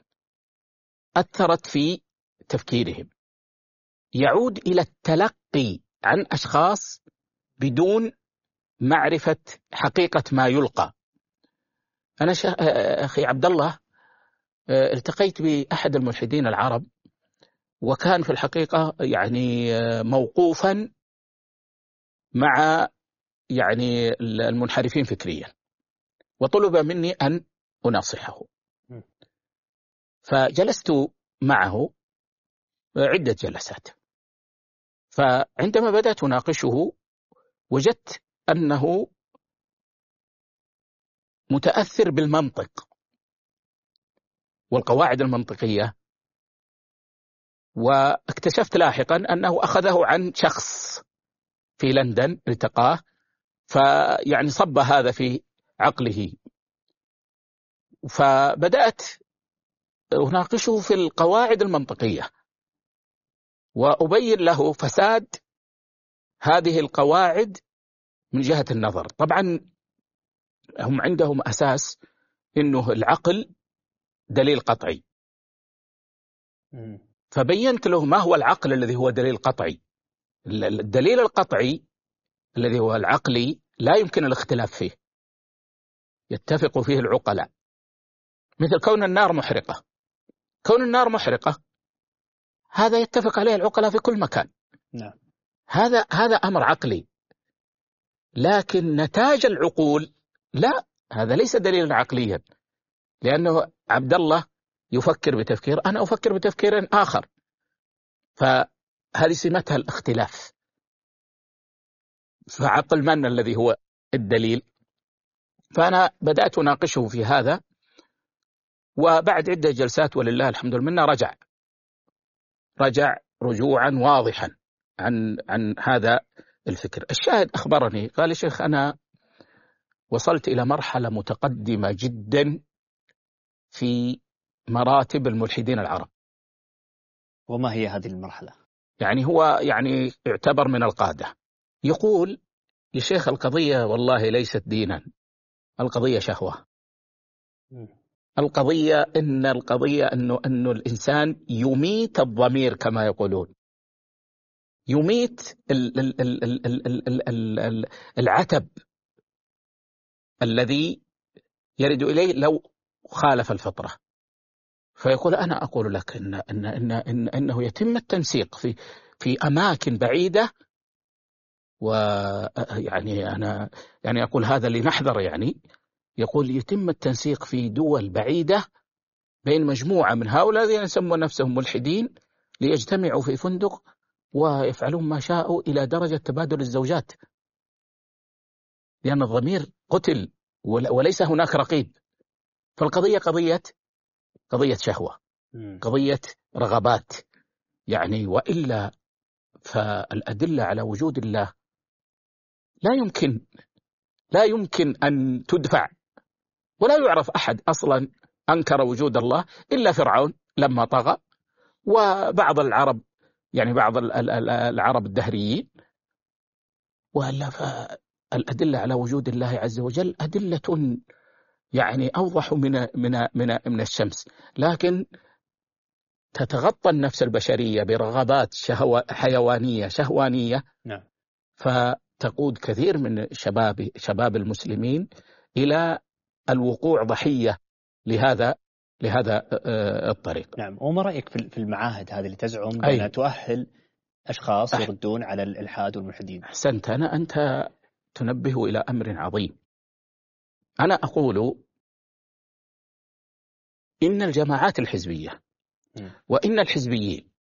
أثرت في تفكيرهم، يعود إلى التلقي عن أشخاص بدون معرفة حقيقة ما يلقى. أنا ش... أخي عبد الله التقيت بأحد الملحدين العرب، وكان في الحقيقة يعني موقوفا مع يعني المنحرفين فكريا، وطلب مني أن أناصحه، فجلست معه عدة جلسات. فعندما بدأت أناقشه وجدت أنه متأثر بالمنطق والقواعد المنطقية، واكتشفت لاحقا أنه أخذه عن شخص في لندن التقاه، فيعني صب هذا في عقله. فبدأت أناقشه في القواعد المنطقية وأبين له فساد هذه القواعد من جهة النظر. طبعا هم عندهم أساس إنه العقل دليل قطعي، فبينت له ما هو العقل الذي هو دليل قطعي. الدليل القطعي الذي هو العقلي لا يمكن الاختلاف فيه، يتفق فيه العقلاء، مثل كون النار محرقة. كون النار محرقة هذا يتفق عليه العقلاء في كل مكان. نعم. هذا هذا أمر عقلي، لكن نتاج العقول لا، هذا ليس دليلا عقليا، لأنه عبد الله يفكر بتفكير، أنا أفكر بتفكير آخر. هذه سمتها الاختلاف. فعقل من الذي هو الدليل؟ فأنا بدأت أناقشه في هذا، وبعد عدة جلسات ولله الحمد لله رجع رجع رجوعا واضحا عن عن هذا الفكر. الشاهد أخبرني قال: يا شيخ أنا وصلت إلى مرحلة متقدمة جدا في مراتب الملحدين العرب. وما هي هذه المرحلة؟ يعني هو يعني يعتبر من القادة. يقول: يا شيخ القضية والله ليست دينا، القضية شهوة. القضية إن القضية إنه إنه الإنسان يميت الضمير كما يقولون، يميت ال ال ال ال ال ال ال ال العتب الذي يرد إليه لو خالف الفطرة. فيقول: أنا أقول لك إن إن إن إن إنه يتم التنسيق في في أماكن بعيدة، ويعني أنا يعني أقول هذا لنحذر. يعني يقول يتم التنسيق في دول بعيدة بين مجموعة من هؤلاء الذين يسمون نفسهم ملحدين ليجتمعوا في فندق ويفعلون ما شاءوا إلى درجة تبادل الزوجات، لأن الضمير قتل وليس هناك رقيب. فالقضية قضية قضية شهوة، قضية رغبات. يعني وإلا فالأدلة على وجود الله لا يمكن لا يمكن أن تدفع، ولا يعرف أحد أصلا أنكر وجود الله إلا فرعون لما طغى، وبعض العرب يعني بعض العرب الدهريين. وإلا فالأدلة على وجود الله عز وجل أدلة يعني أوضح من من من من الشمس، لكن تتغطى النفس البشرية برغبات شهوة حيوانية شهوانية. نعم. فتقود كثير من شباب شباب المسلمين إلى الوقوع ضحية لهذا لهذا الطريق. نعم. وما رأيك في المعاهد هذه اللي تزعم بأنها تؤهل أشخاص أح... يردون على الإلحاد والملحدين؟ أحسنت. أنا أنت تنبه إلى أمر عظيم. أنا أقول إن الجماعات الحزبية وإن الحزبيين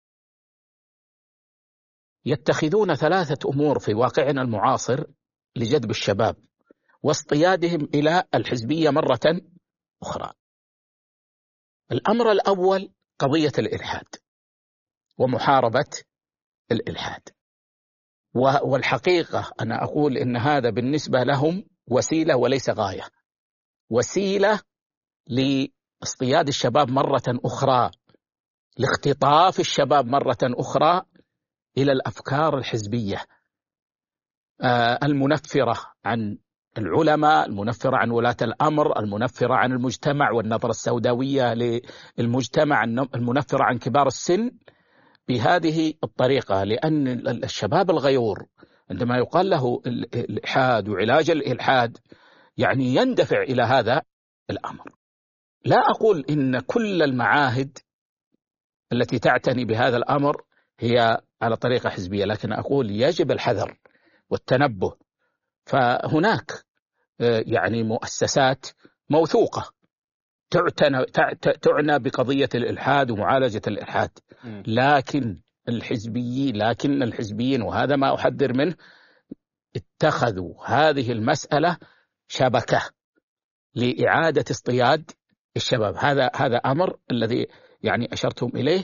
يتخذون ثلاثة أمور في واقعنا المعاصر لجذب الشباب واصطيادهم إلى الحزبية مرة أخرى. الأمر الأول قضية الإلحاد ومحاربة الإلحاد، والحقيقة أنا أقول إن هذا بالنسبة لهم وسيلة وليس غاية، وسيلة لاصطياد الشباب مرة أخرى، لاختطاف الشباب مرة أخرى إلى الأفكار الحزبية المنفرة عن العلماء، المنفرة عن ولاة الأمر، المنفرة عن المجتمع والنظرة السوداوية للمجتمع، المنفرة عن كبار السن بهذه الطريقة. لأن الشباب الغيور عندما يقال له الإلحاد وعلاج الإلحاد يعني يندفع إلى هذا الأمر. لا أقول إن كل المعاهد التي تعتني بهذا الأمر هي على طريقة حزبية، لكن أقول يجب الحذر والتنبه. فهناك يعني مؤسسات موثوقة تعتنى تعنى بقضية الإلحاد ومعالجة الإلحاد، لكن الحزبيين لكن الحزبيين وهذا ما أحذر منه اتخذوا هذه المسألة شبكة لإعادة اصطياد الشباب. هذا هذا أمر الذي يعني أشرتم إليه.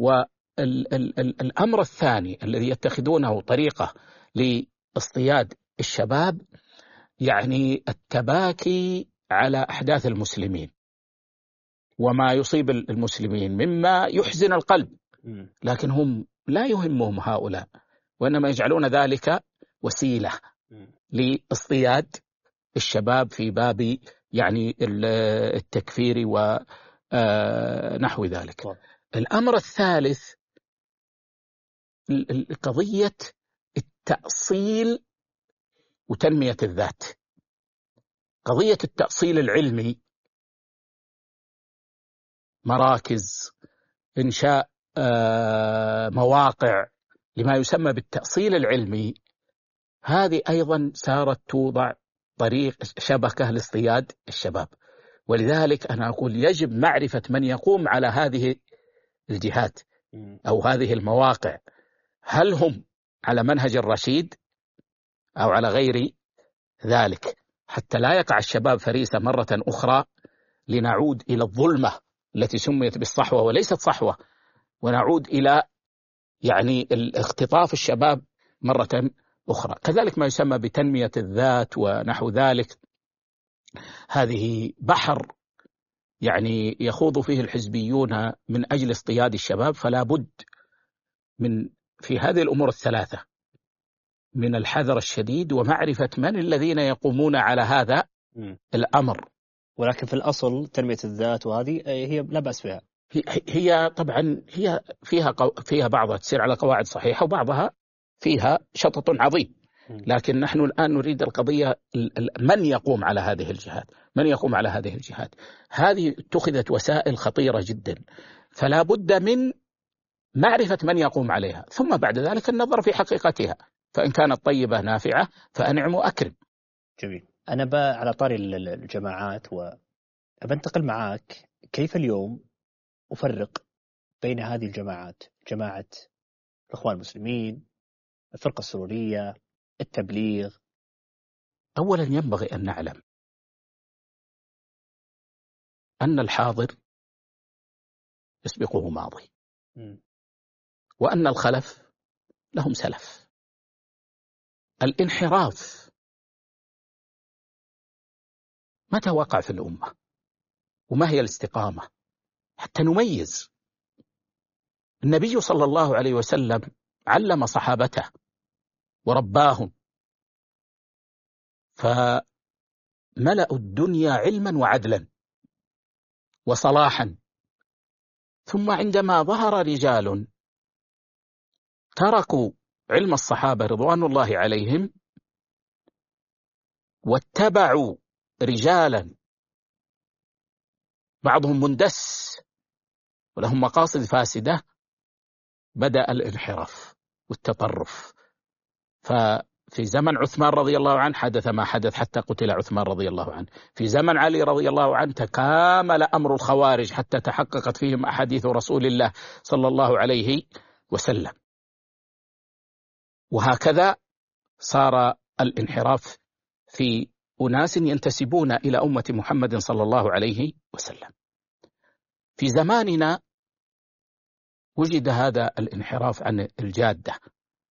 والأمر الثاني الذي يتخذونه طريقة لاصطياد الشباب يعني التباكي على أحداث المسلمين وما يصيب المسلمين مما يحزن القلب، لكن هم لا يهمهم هؤلاء، وإنما يجعلون ذلك وسيلة لاصطياد الشباب في باب يعني التكفير ونحو ذلك. الأمر الثالث قضية التأصيل وتنمية الذات، قضية التأصيل العلمي، مراكز، إنشاء مواقع لما يسمى بالتأصيل العلمي. هذه أيضا صارت توضع طريق شبكة لاصطياد الشباب. ولذلك أنا أقول يجب معرفة من يقوم على هذه الجهات أو هذه المواقع. هل هم على منهج الرشيد أو على غير ذلك، حتى لا يقع الشباب فريسة مرة أخرى لنعود إلى الظلمة التي سميت بالصحوة وليست صحوة، ونعود إلى يعني اختطاف الشباب مرة أخرى. كذلك ما يسمى بتنمية الذات ونحو ذلك، هذه بحر يعني يخوض فيه الحزبيون من أجل اصطياد الشباب، فلا بد من في هذه الأمور الثلاثة من الحذر الشديد ومعرفة من الذين يقومون على هذا الأمر. ولكن في الأصل تنمية الذات وهذه هي لا بأس فيها. هي طبعا هي فيها فيها بعضها تسير على قواعد صحيحة وبعضها فيها شطط عظيم، لكن نحن الآن نريد القضية من يقوم على هذه الجهات، من يقوم على هذه الجهات. هذه اتخذت وسائل خطيرة جدا، فلا بد من معرفة من يقوم عليها، ثم بعد ذلك النظر في حقيقتها، فإن كانت طيبة نافعة فأنعم وأكرم. جميل. أنا بقى على طاري الجماعات وبنتقل معك، كيف اليوم أفرق بين هذه الجماعات، جماعة الإخوان المسلمين، الفرقة السرورية، التبليغ؟ أولا ينبغي أن نعلم أن الحاضر يسبقه ماضي، م. وأن الخلف لهم سلف. الانحراف متى وقع في الأمة؟ وما هي الاستقامة حتى نميز؟ النبي صلى الله عليه وسلم علم صحابته ورباهم، فملأوا الدنيا علما وعدلا وصلاحا، ثم عندما ظهر رجال تركوا علم الصحابة رضوان الله عليهم واتبعوا رجالا بعضهم مندس ولهم مقاصد فاسدة، بدأ الانحراف والتطرف. ففي زمن عثمان رضي الله عنه حدث ما حدث حتى قتل عثمان رضي الله عنه. في زمن علي رضي الله عنه تكامل أمر الخوارج حتى تحققت فيهم أحاديث رسول الله صلى الله عليه وسلم. وهكذا صار الانحراف في أناس ينتسبون إلى أمة محمد صلى الله عليه وسلم. في زماننا وجد هذا الانحراف عن الجادة.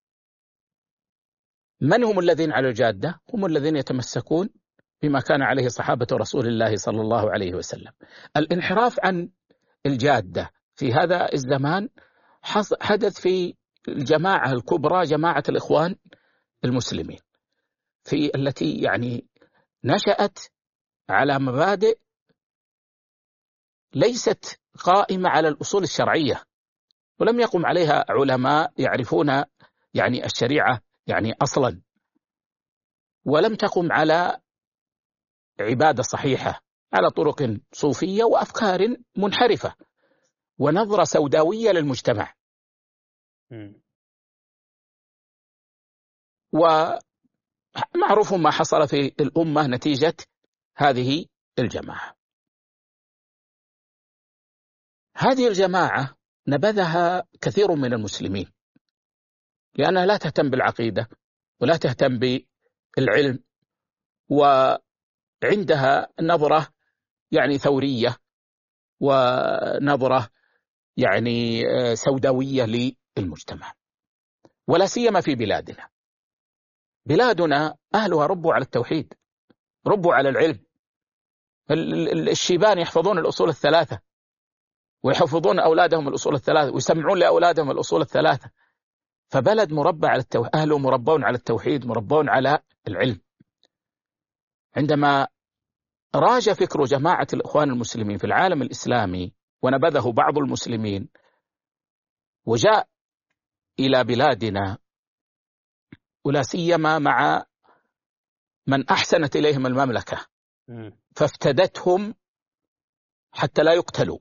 من هم الذين على الجادة؟ هم الذين يتمسكون بما كان عليه صحابة رسول الله صلى الله عليه وسلم. الانحراف عن الجادة في هذا الزمان حدث في الجماعة الكبرى، جماعة الإخوان المسلمين، في التي يعني نشأت على مبادئ ليست قائمة على الأصول الشرعية، ولم يقم عليها علماء يعرفون يعني الشريعة يعني أصلا، ولم تقم على عبادة صحيحة، على طرق صوفية وأفكار منحرفة ونظرة سوداوية للمجتمع. ومعروف ما حصل في الأمة نتيجة هذه الجماعة. هذه الجماعة نبذها كثير من المسلمين لأنها لا تهتم بالعقيدة ولا تهتم بالعلم، وعندها نظرة يعني ثورية ونظرة يعني سوداوية للمجتمع، ولا سيما في بلادنا. بلادنا أهلها ربوا على التوحيد، ربوا على العلم. الشيبان يحفظون الأصول الثلاثة ويحفظون أولادهم الأصول الثلاثة ويسمعون لأولادهم الأصول الثلاثة. فبلد مربى على التوحيد، أهله مربون على التوحيد، مربون على العلم. عندما راج فكر جماعة الإخوان المسلمين في العالم الإسلامي ونبذه بعض المسلمين وجاء إلى بلادنا، ولا سيما مع من أحسنت إليهم المملكة فافتدتهم حتى لا يقتلوا،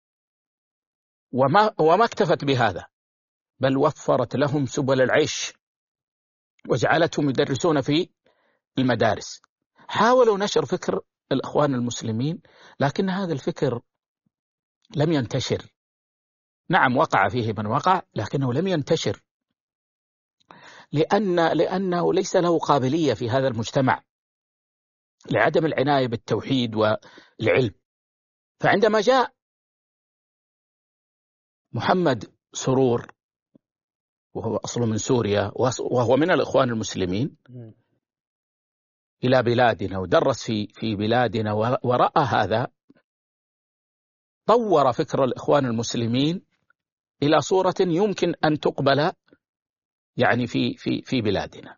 وما, وما اكتفت بهذا بل وفرت لهم سبل العيش وجعلتهم يدرسون في المدارس. حاولوا نشر فكر الإخوان المسلمين، لكن هذا الفكر لم ينتشر. نعم وقع فيه من وقع، لكنه لم ينتشر لأن لأنه ليس له قابلية في هذا المجتمع لعدم العناية بالتوحيد والعلم. فعندما جاء محمد سرور وهو أصله من سوريا وهو من الإخوان المسلمين إلى بلادنا ودرس في في بلادنا ورأى هذا، طور فكر الإخوان المسلمين إلى صورة يمكن أن تقبل يعني في في في بلادنا.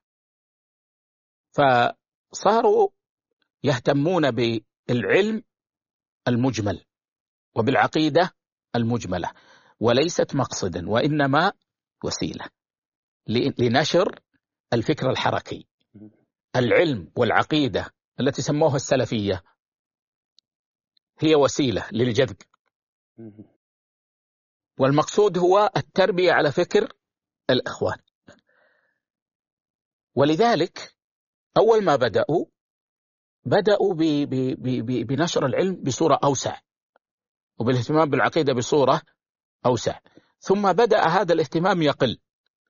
فصاروا يهتمون بالعلم المجمل وبالعقيدة المجملة، وليست مقصدا وإنما وسيلة لنشر الفكر الحركي. العلم والعقيدة التي سموها السلفية هي وسيلة للجذب، والمقصود هو التربية على فكر الإخوان. ولذلك أول ما بدأوا بدأوا بنشر العلم بصورة أوسع وبالاهتمام بالعقيدة بصورة أوسع، ثم بدأ هذا الاهتمام يقل،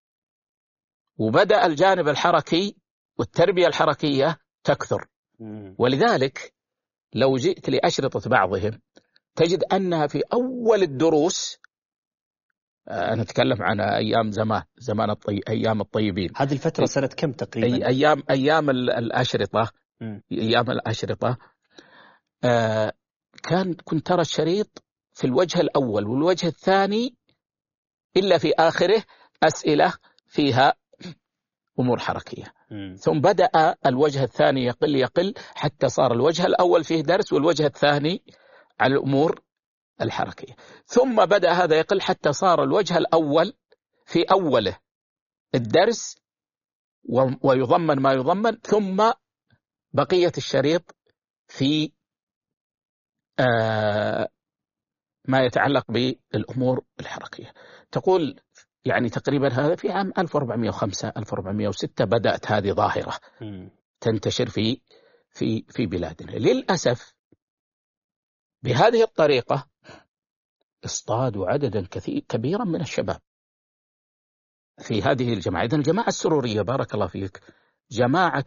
وبدأ الجانب الحركي والتربية الحركية تكثر. ولذلك لو جئت لأشرطة بعضهم تجد أنها في أول الدروس، أنا أتكلم عن أيام زمان زمان الطي... أيام الطيبين، هذه الفترة سنة كم تقريبا؟ أي... أيام أيام الأشرطة م. أيام الأشرطة آه كان كنت ترى الشريط في الوجه الأول والوجه الثاني إلا في آخره أسئلة فيها أمور حركية. م. ثم بدأ الوجه الثاني يقل يقل حتى صار الوجه الأول فيه درس والوجه الثاني على الأمور الحركية، ثم بدأ هذا يقل حتى صار الوجه الأول في أوله الدرس ويضمن ما يضمن، ثم بقية الشريط في آه ما يتعلق بالأمور الحركية. تقول يعني تقريبا هذا في عام ألف وأربعمائة وخمسة ألف وأربعمائة وستة بدأت هذه ظاهرة تنتشر في في في بلادنا. للأسف بهذه الطريقة اصطادوا عددا كثير كبيرا من الشباب في هذه الجماعة. إذن الجماعة السرورية بارك الله فيك جماعة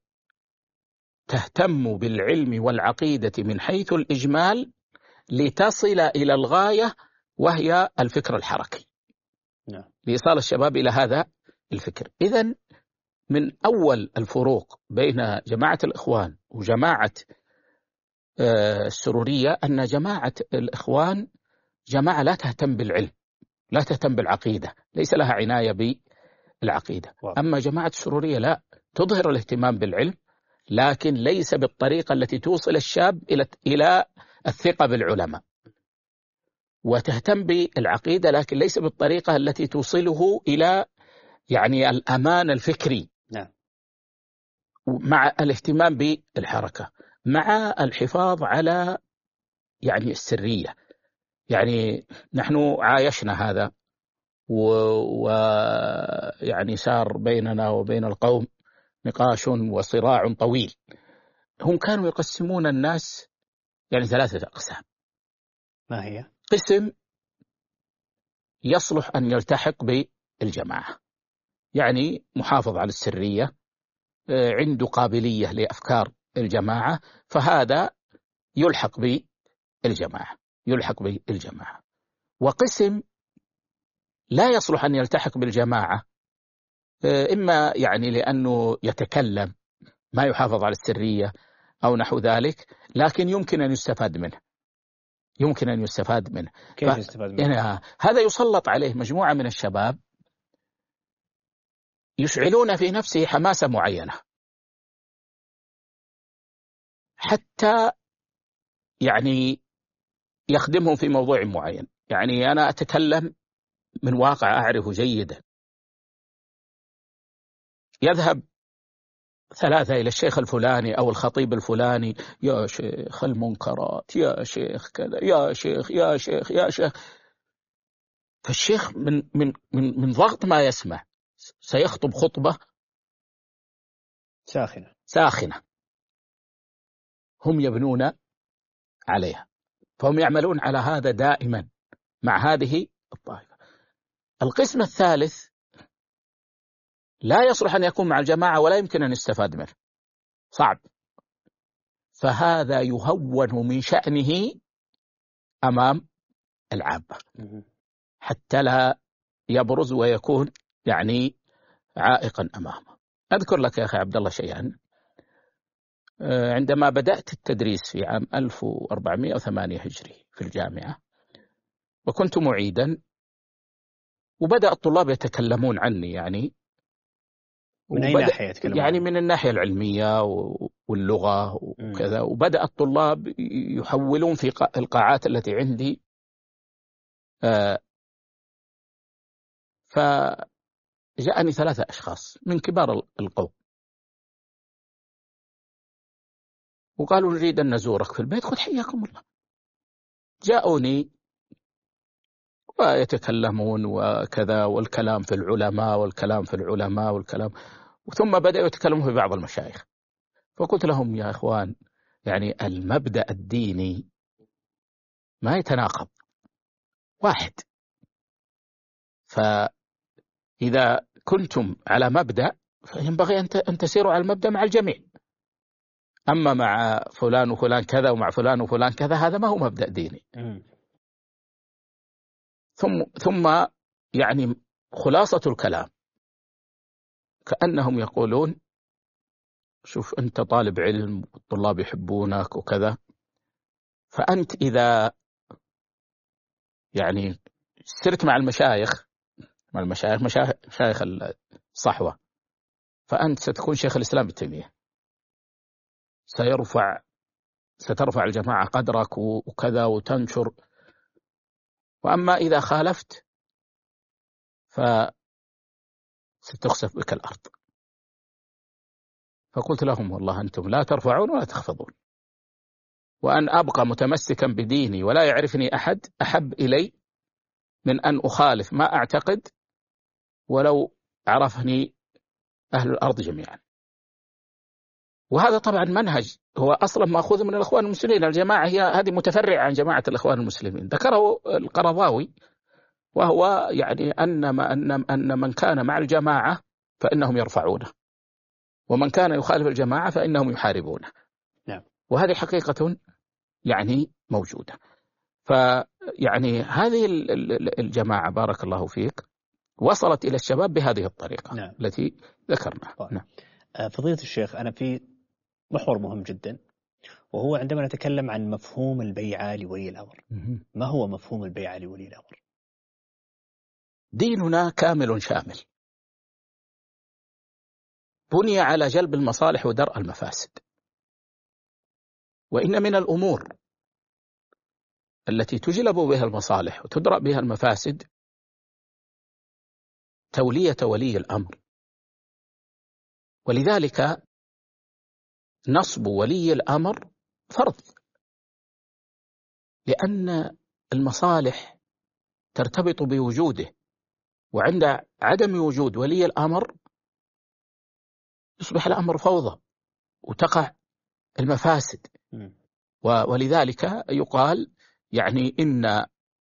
تهتم بالعلم والعقيدة من حيث الإجمال لتصل إلى الغاية وهي الفكر الحركي، نعم. لإيصال الشباب إلى هذا الفكر. إذن من أول الفروق بين جماعة الإخوان وجماعة السرورية أن جماعة الإخوان جماعة لا تهتم بالعلم، لا تهتم بالعقيدة، ليس لها عناية بالعقيدة. واو. أما جماعة السرورية لا، تظهر الاهتمام بالعلم لكن ليس بالطريقة التي توصل الشاب إلى إلى الثقة بالعلماء، وتهتم بالعقيدة لكن ليس بالطريقة التي توصله إلى يعني الأمان الفكري. نعم. مع الاهتمام بالحركة مع الحفاظ على يعني السرية. يعني نحن عايشنا هذا ويعني سار بيننا وبين القوم نقاش وصراع طويل. هم كانوا يقسمون الناس يعني ثلاثة أقسام. ما هي؟ قسم يصلح أن يلتحق بالجماعة، يعني محافظ على السرية، عنده قابلية لأفكار الجماعة، فهذا يلحق بالجماعة يلحق بالجماعة. وقسم لا يصلح أن يلتحق بالجماعة، إما يعني لأنه يتكلم ما يحافظ على السرية أو نحو ذلك، لكن يمكن أن يستفاد منه يمكن أن يستفاد منه كيف يستفاد منه؟ هذا يسلط عليه مجموعة من الشباب يشعلون في نفسه حماسة معينة حتى يعني يخدمهم في موضوع معين. يعني أنا أتكلم من واقع أعرفه جيدا، يذهب ثلاثة إلى الشيخ الفلاني أو الخطيب الفلاني، يا شيخ المنكرات، يا شيخ كذا، يا شيخ يا شيخ يا شيخ. فالشيخ من من من من ضغط ما يسمع سيخطب خطبة ساخنة ساخنة هم يبنون عليها، فهم يعملون على هذا دائما مع هذه الطائفة. القسم الثالث لا يصلح أن يكون مع الجماعة ولا يمكن أن يستفاد منه، صعب. فهذا يهون من شأنه أمام العامة حتى لا يبرز ويكون يعني عائقا أمامه. أذكر لك يا أخي عبد الله شيئا. عندما بدأت التدريس في عام ألف وأربعمائة وثمانية هجري في الجامعة وكنت معيدا، وبدأ الطلاب يتكلمون عني يعني من أي ناحية يتكلمون؟ يعني من الناحية العلمية واللغة وكذا. وبدأ الطلاب يحولون في القاعات التي عندي. فجاءني ثلاثة أشخاص من كبار القوم وقالوا نريد أن نزورك في البيت. قلت حياكم الله. جاءوني ويتكلمون وكذا، والكلام في العلماء والكلام في العلماء والكلام، ثم بدأوا يتكلموا في بعض المشايخ. فقلت لهم يا إخوان، يعني المبدأ الديني ما يتناقض، واحد. فإذا كنتم على مبدأ فينبغي أن تسيروا على المبدأ مع الجميع. أما مع فلان وفلان كذا ومع فلان وفلان كذا، هذا ما هو مبدأ ديني. ثم ثم يعني خلاصة الكلام كأنهم يقولون شوف أنت طالب علم والطلاب يحبونك وكذا، فأنت إذا يعني سرت مع المشايخ مع المشايخ مشايخ الصحوة، فأنت ستكون شيخ الإسلام ابن تيمية، سيرفع سترفع الجماعة قدرك وكذا وتنشر. وأما إذا خالفت فستخسف بك الأرض. فقلت لهم والله أنتم لا ترفعون ولا تخفضون، وأن أبقى متمسكا بديني ولا يعرفني أحد أحب إلي من أن أخالف ما أعتقد ولو عرفني أهل الأرض جميعا. وهذا طبعا منهج هو أصلا مأخوذ من الإخوان المسلمين. الجماعة هي هذه متفرعة عن جماعة الإخوان المسلمين. ذكره القرضاوي، وهو يعني أن أن أن من كان مع الجماعة فإنهم يرفعونه، ومن كان يخالف الجماعة فإنهم يحاربونه. نعم. وهذه حقيقة يعني موجودة. فيعني هذه الجماعة بارك الله فيك وصلت إلى الشباب بهذه الطريقة. نعم. التي ذكرناها. طيب. نعم. فضيلة الشيخ، أنا في محور مهم جدا، وهو عندما نتكلم عن مفهوم البيعة لولي الأمر. ما هو مفهوم البيعة لولي الأمر؟ ديننا كامل شامل، بني على جلب المصالح ودرء المفاسد. وإن من الأمور التي تجلب بها المصالح وتدرأ بها المفاسد تولية ولي الأمر. ولذلك نصب ولي الأمر فرض، لأن المصالح ترتبط بوجوده، وعند عدم وجود ولي الأمر يصبح الأمر فوضى وتقع المفاسد. ولذلك يقال يعني إن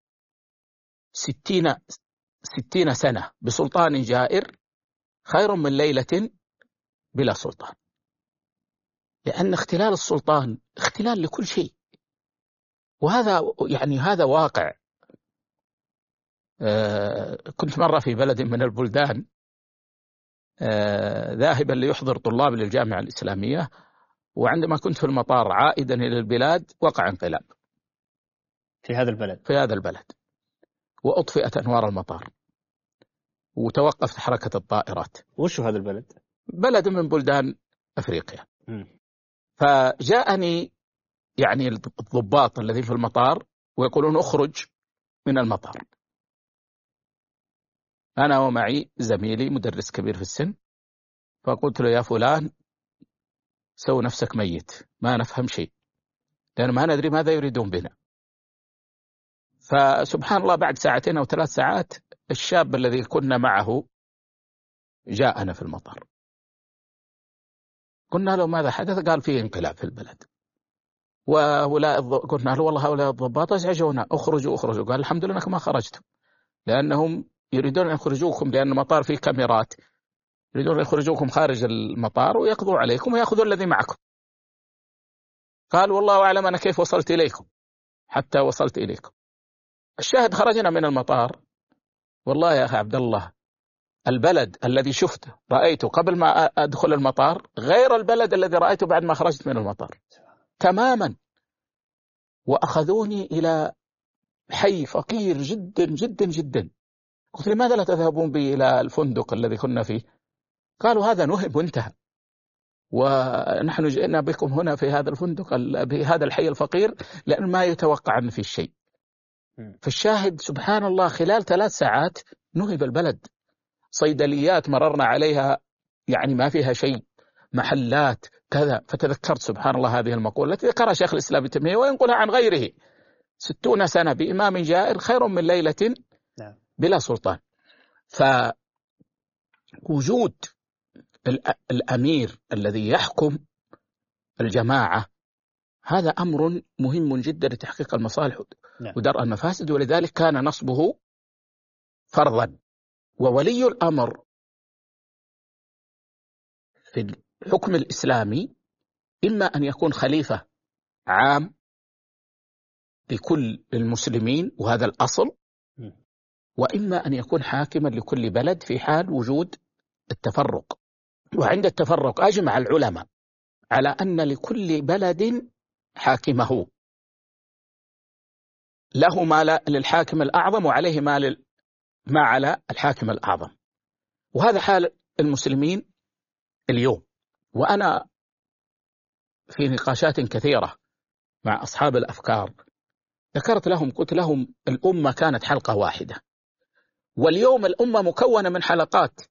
ستين, ستين سنة بسلطان جائر خير من ليلة بلا سلطان، لأن اختلال السلطان اختلال لكل شيء. وهذا يعني هذا واقع. آه كنت مرة في بلد من البلدان آه ذاهبا ليحضر طلاب للجامعة الإسلامية، وعندما كنت في المطار عائدا إلى البلاد وقع انقلاب في هذا البلد في هذا البلد وأطفئت أنوار المطار وتوقفت حركة الطائرات. وش هذا البلد؟ بلد من بلدان أفريقيا. م. فجاءني يعني الضباط الذين في المطار ويقولون اخرج من المطار. أنا ومعي زميلي مدرس كبير في السن، فقلت له يا فلان سو نفسك ميت، ما نفهم شيء، لأن ما ندري ماذا يريدون بنا. فسبحان الله بعد ساعتين أو ثلاث ساعات الشاب الذي كنا معه جاءنا في المطار. قلنا له ماذا حدث؟ قال فيه انقلاب في البلد، وهؤلاء قلنا له والله هؤلاء الضباط ازعجونا، اخرجوا اخرجوا. قال الحمد لله انكم ما خرجتم، لأنهم يريدون أن يخرجوكم، لأن المطار فيه كاميرات يريدون يخرجوكم خارج المطار ويقضوا عليكم ويأخذوا الذي معكم. قال والله أعلم أنا كيف وصلت إليكم حتى وصلت إليكم. الشاهد خرجنا من المطار، والله يا أخي عبد الله البلد الذي شفته رأيته قبل ما أدخل المطار غير البلد الذي رأيته بعد ما خرجت من المطار تماما. وأخذوني إلى حي فقير جدا جدا جدا. قلت لماذا لا تذهبون بي إلى الفندق الذي كنا فيه؟ قالوا هذا نهب وانتهى، ونحن جئنا بكم هنا في هذا الفندق في هذا الحي الفقير لأن ما يتوقع أن في شيء. فالشاهد سبحان الله خلال ثلاث ساعات نهب البلد. صيدليات مررنا عليها يعني ما فيها شيء، محلات كذا. فتذكرت سبحان الله هذه المقولة التي ذكرها شيخ الإسلام ابن تيمية وينقلها عن غيره: ستون سنة بإمام جائر خير من ليلة بلا سلطان. فوجود الأمير الذي يحكم الجماعة هذا أمر مهم جدا لتحقيق المصالح ودرء المفاسد، ولذلك كان نصبه فرضا. وولي الأمر في الحكم الإسلامي إما أن يكون خليفة عام لكل المسلمين وهذا الأصل، وإما أن يكون حاكما لكل بلد في حال وجود التفرق. وعند التفرق أجمع العلماء على أن لكل بلد حاكمه، له ما للحاكم الأعظم وعليه ما, لل... ما على الحاكم الأعظم. وهذا حال المسلمين اليوم. وأنا في نقاشات كثيرة مع أصحاب الأفكار ذكرت لهم، قلت لهم الأمة كانت حلقة واحدة، واليوم الأمة مكونة من حلقات،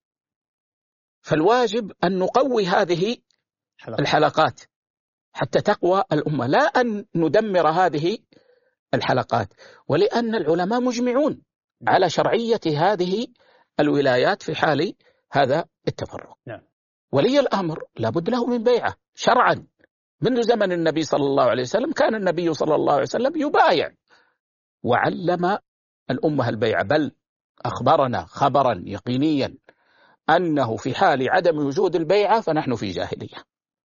فالواجب أن نقوي هذه الحلقات حتى تقوى الأمة، لا أن ندمر هذه الحلقات. ولأن العلماء مجمعون على شرعية هذه الولايات في حال هذا التفرق. نعم. ولي الأمر لابد له من بيعة شرعا. منذ زمن النبي صلى الله عليه وسلم كان النبي صلى الله عليه وسلم يبايع وعلم الأمة البيعة، بل أخبرنا خبرا يقينيا أنه في حال عدم وجود البيعة فنحن في جاهلية،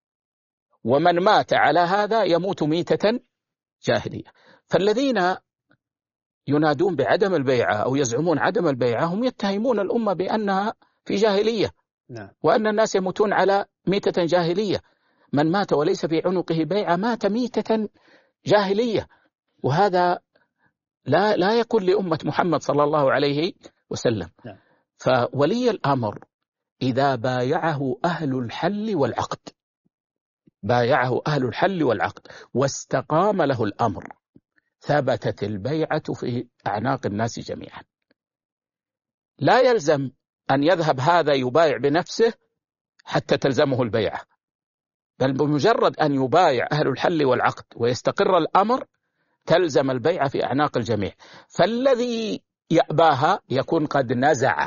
ومن مات على هذا يموت ميتة جاهلية. فالذين ينادون بعدم البيعة أو يزعمون عدم البيعة هم يتهمون الأمة بأنها في جاهلية. نعم. وأن الناس يموتون على ميتة جاهلية. من مات وليس في عنقه بيعة مات ميتة جاهلية، وهذا لا لا يكون لأمة محمد صلى الله عليه وسلم. نعم. فولي الأمر إذا بايعه أهل الحل والعقد، بايعه أهل الحل والعقد واستقام له الأمر، ثبتت البيعة في أعناق الناس جميعا. لا يلزم أن يذهب هذا يبايع بنفسه حتى تلزمه البيعة، بل بمجرد أن يبايع أهل الحل والعقد ويستقر الأمر تلزم البيعة في أعناق الجميع. فالذي يأباها يكون قد نزع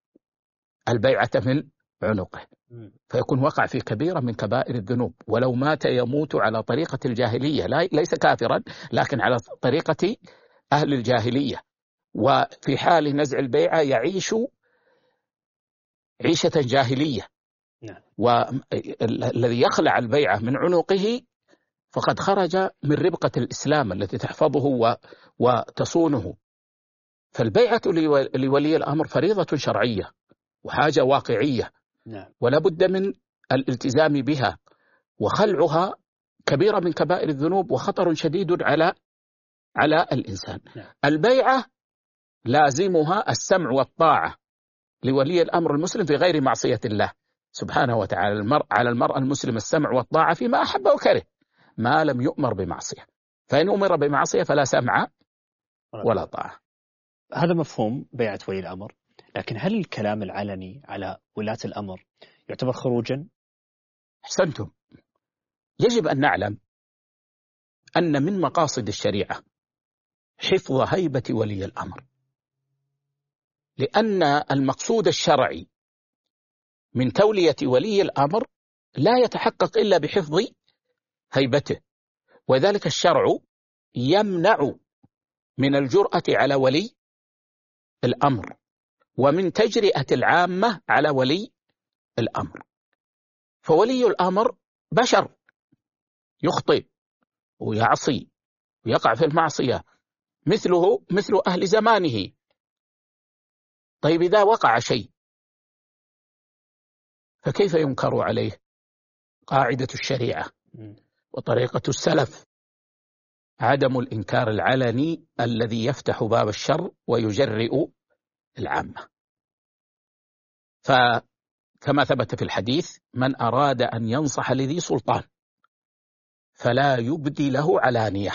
البيعة من عنقه، فيكون وقع في كبيرة من كبائر الذنوب، ولو مات يموت على طريقة الجاهلية، ليس كافرا لكن على طريقة أهل الجاهلية. وفي حال نزع البيعة يعيش عيشة جاهلية. والذي يخلع البيعة من عنقه فقد خرج من ربقة الإسلام التي تحفظه وتصونه. فالبيعة لولي الأمر فريضة شرعية وحاجة واقعية، ولا بد من الالتزام بها، وخلعها كبيرة من كبائر الذنوب وخطر شديد على على الإنسان. البيعة لازمها السمع والطاعة لولي الأمر المسلم في غير معصية الله سبحانه وتعالى. المرء على المرء المسلم السمع والطاعة فيما أحب وكره ما لم يؤمر بمعصية، فإن أمر بمعصية فلا سمع ولا طاعة. هذا مفهوم بيعة ولي الأمر، لكن هل الكلام العلني على ولاة الأمر يعتبر خروجا؟ أحسنتم. يجب أن نعلم أن من مقاصد الشريعة حفظ هيبة ولي الأمر، لأن المقصود الشرعي من تولية ولي الأمر لا يتحقق إلا بحفظ هيبته، وذلك الشرع يمنع من الجرأة على ولي الأمر ومن تجرئة العامة على ولي الأمر. فولي الأمر بشر، يخطئ ويعصي ويقع في المعصية مثله مثل أهل زمانه. طيب إذا وقع شيء فكيف ينكر عليه؟ قاعدة الشريعة وطريقة السلف عدم الإنكار العلني الذي يفتح باب الشر ويجرئ العامة. فكما ثبت في الحديث: من أراد أن ينصح لذي سلطان فلا يبدي له علانية،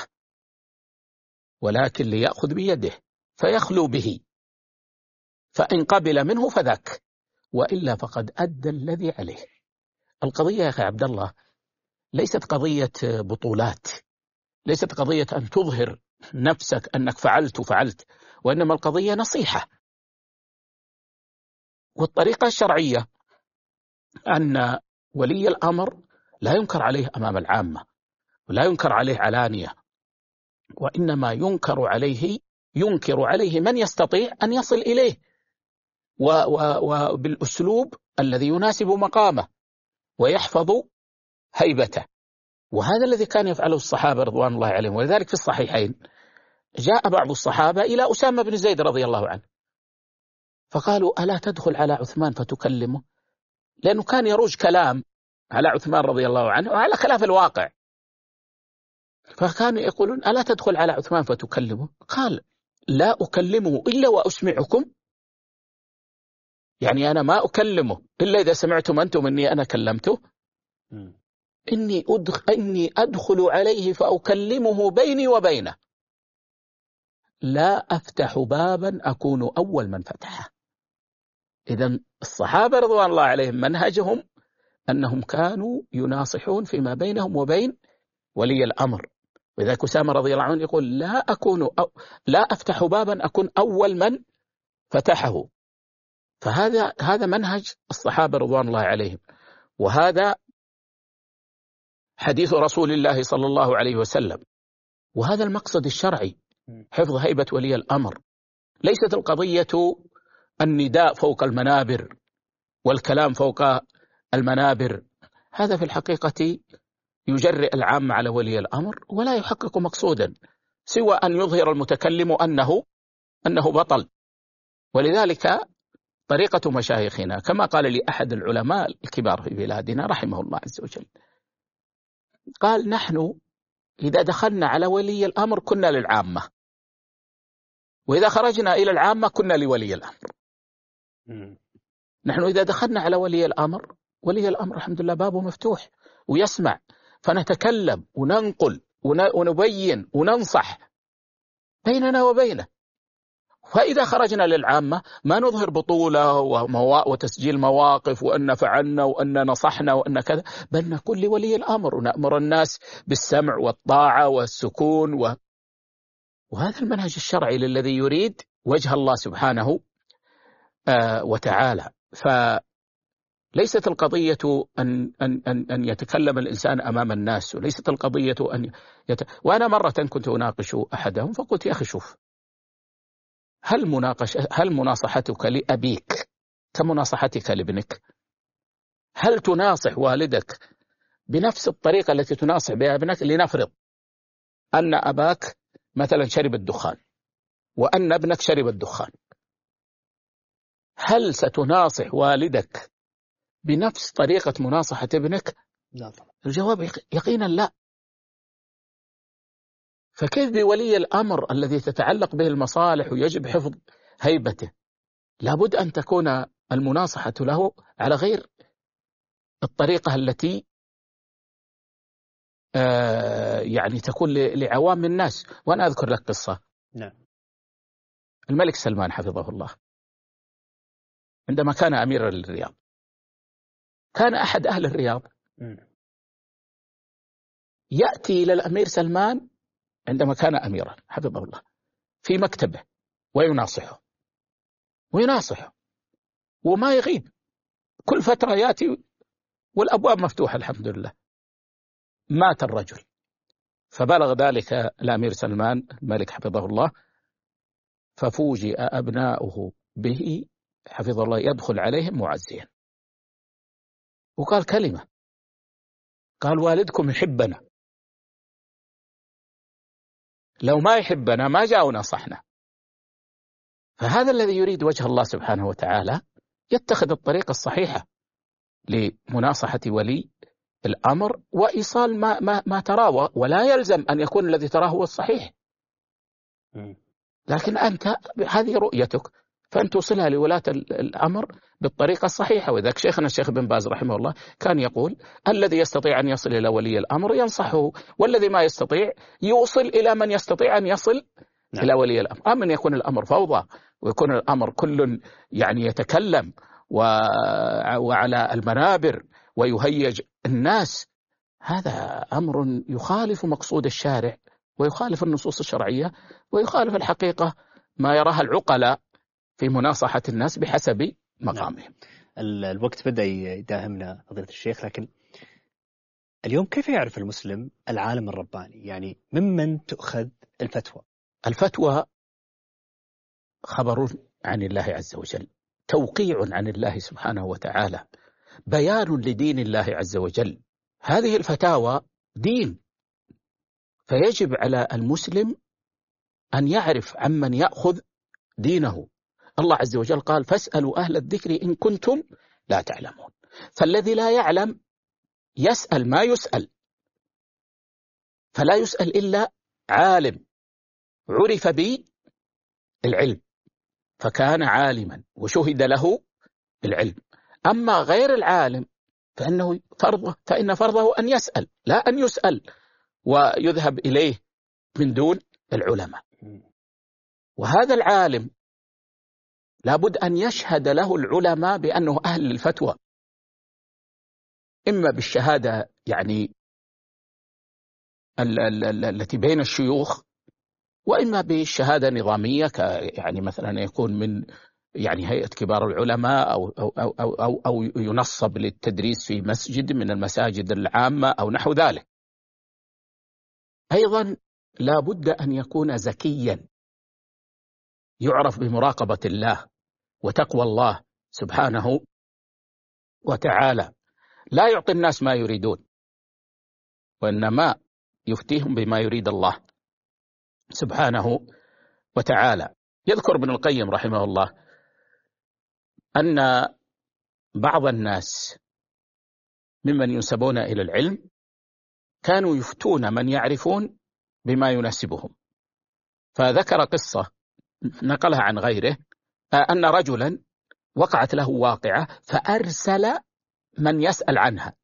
ولكن ليأخذ بيده فيخلو به، فإن قبل منه فذاك، وإلا فقد أدى الذي عليه. القضية يا أخي عبد الله ليست قضية بطولات، ليست قضية أن تظهر نفسك أنك فعلت وفعلت، وإنما القضية نصيحة. والطريقة الشرعية أن ولي الأمر لا ينكر عليه أمام العامة ولا ينكر عليه علانية، وإنما ينكر عليه ينكر عليه من يستطيع أن يصل إليه وبالأسلوب الذي يناسب مقامه ويحفظ هيبته. وهذا الذي كان يفعله الصحابة رضوان الله عليهم. ولذلك في الصحيحين جاء بعض الصحابة إلى أسامة بن زيد رضي الله عنه فقالوا: ألا تدخل على عثمان فتكلمه؟ لأنه كان يروج كلام على عثمان رضي الله عنه وعلى خلاف الواقع، فكانوا يقولون: ألا تدخل على عثمان فتكلمه؟ قال: لا أكلمه إلا وأسمعكم، يعني أنا ما أكلمه إلا إذا سمعتم أنتم أني أنا كلمته. إني أدخل, إني أدخل عليه فأكلمه بيني وبينه، لا أفتح بابا أكون أول من فتحه. إذن الصحابة رضوان الله عليهم منهجهم أنهم كانوا يناصحون فيما بينهم وبين ولي الأمر. وإذا أسامة رضي الله عنه يقول: لا أكون أو لا أفتح بابا أكون أول من فتحه. فهذا هذا منهج الصحابة رضوان الله عليهم، وهذا حديث رسول الله صلى الله عليه وسلم، وهذا المقصد الشرعي، حفظ هيبة ولي الأمر. ليست القضية النداء فوق المنابر والكلام فوق المنابر، هذا في الحقيقة يجرئ العامة على ولي الأمر ولا يحقق مقصودا سوى أن يظهر المتكلم أنه أنه بطل. ولذلك طريقة مشايخنا كما قال لي أحد العلماء الكبار في بلادنا رحمه الله عز وجل، قال: نحن إذا دخلنا على ولي الأمر كنا للعامة، وإذا خرجنا إلى العامة كنا لولي الأمر. نحن إذا دخلنا على ولي الأمر، ولي الأمر الحمد لله بابه مفتوح ويسمع، فنتكلم وننقل ونبين وننصح بيننا وبينه. فإذا خرجنا للعامة ما نظهر بطولة وتسجيل مواقف وأن فعلنا وأن نصحنا وأن كذا، بل نقول لولي الأمر ونأمر الناس بالسمع والطاعة والسكون و... وهذا المنهج الشرعي للذي يريد وجه الله سبحانه آه وتعالى. فليست القضية أن, أن, أن, أن يتكلم الإنسان أمام الناس، وليست القضية أن يت... وأنا مرة كنت أناقش أحدهم فقلت: يا أخي شوف، هل مناقش هل مناصحتك لأبيك كمناصحتك لابنك؟ هل تناصح والدك بنفس الطريقة التي تناصح بها ابنك؟ لنفرض أن أباك مثلا شرب الدخان وأن ابنك شرب الدخان، هل ستناصح والدك بنفس طريقة مناصحة ابنك؟ لا طبعا. الجواب يقينا لا. فكيف بولي الأمر الذي تتعلق به المصالح ويجب حفظ هيبته؟ لابد أن تكون المناصحة له على غير الطريقة التي آه يعني تكون لعوام الناس. وأنا أذكر لك قصة. نعم. الملك سلمان حفظه الله عندما كان أمير الرياض، كان أحد أهل الرياض يأتي إلى الأمير سلمان عندما كان أميرا حفظه الله في مكتبه ويناصحه ويناصحه وما يغيب، كل فترة يأتي والأبواب مفتوحة الحمد لله. مات الرجل، فبلغ ذلك الأمير سلمان الملك حفظه الله، ففوجئ أبناؤه به حفظه الله يدخل عليهم معزيا. وقال كلمة، قال والدكم يحبنا، لو ما يحبنا ما جاء ونصحنا. فهذا الذي يريد وجه الله سبحانه وتعالى يتخذ الطريقة الصحيحة لمناصحة ولي الأمر وإيصال ما, ما, ما تراه، ولا يلزم أن يكون الذي تراه هو الصحيح، لكن أنت هذه رؤيتك فأن توصلها لولاة الأمر بالطريقة الصحيحة. وذلك شيخنا الشيخ بن باز رحمه الله كان يقول الذي يستطيع أن يصل إلى ولي الأمر ينصحه، والذي ما يستطيع يوصل إلى من يستطيع أن يصل نعم. إلى ولي الأمر. أما أن يكون الأمر فوضى ويكون الأمر كل يعني يتكلم وعلى المنابر ويهيج الناس، هذا أمر يخالف مقصود الشارع ويخالف النصوص الشرعية ويخالف الحقيقة ما يراها العقلاء في مناصحة الناس بحسب مقامهم. نعم. الوقت بدأ يداهمنا فضيلة الشيخ، لكن اليوم كيف يعرف المسلم العالم الرباني؟ يعني ممن تؤخذ الفتوى؟ الفتوى خبر عن الله عز وجل، توقيع عن الله سبحانه وتعالى، بيان لدين الله عز وجل. هذه الفتاوى دين، فيجب على المسلم أن يعرف عمن يأخذ دينه. الله عز وجل قال فاسألوا أهل الذكر إن كنتم لا تعلمون. فالذي لا يعلم يسأل ما يسأل، فلا يسأل إلا عالم عرف بالعلم فكان عالما وشهد له بالعلم. أما غير العالم فإنه فرضه فإن فرضه أن يسأل لا أن يسأل ويذهب إليه من دون العلماء. وهذا العالم لابد أن يشهد له العلماء بأنه أهل الفتوى، إما بالشهادة يعني التي بين الشيوخ، وإما بالشهادة نظامية يعني مثلا يكون من يعني هيئة كبار العلماء أو, أو, أو, أو, أو, أو ينصب للتدريس في مسجد من المساجد العامة أو نحو ذلك. أيضا لا بد أن يكون زكيا يعرف بمراقبة الله وتقوى الله سبحانه وتعالى، لا يعطي الناس ما يريدون وإنما يفتيهم بما يريد الله سبحانه وتعالى. يذكر ابن القيم رحمه الله أن بعض الناس ممن ينسبون إلى العلم كانوا يفتون من يعرفون بما يناسبهم، فذكر قصة نقلها عن غيره أن رجلا وقعت له واقعة فأرسل من يسأل عنها،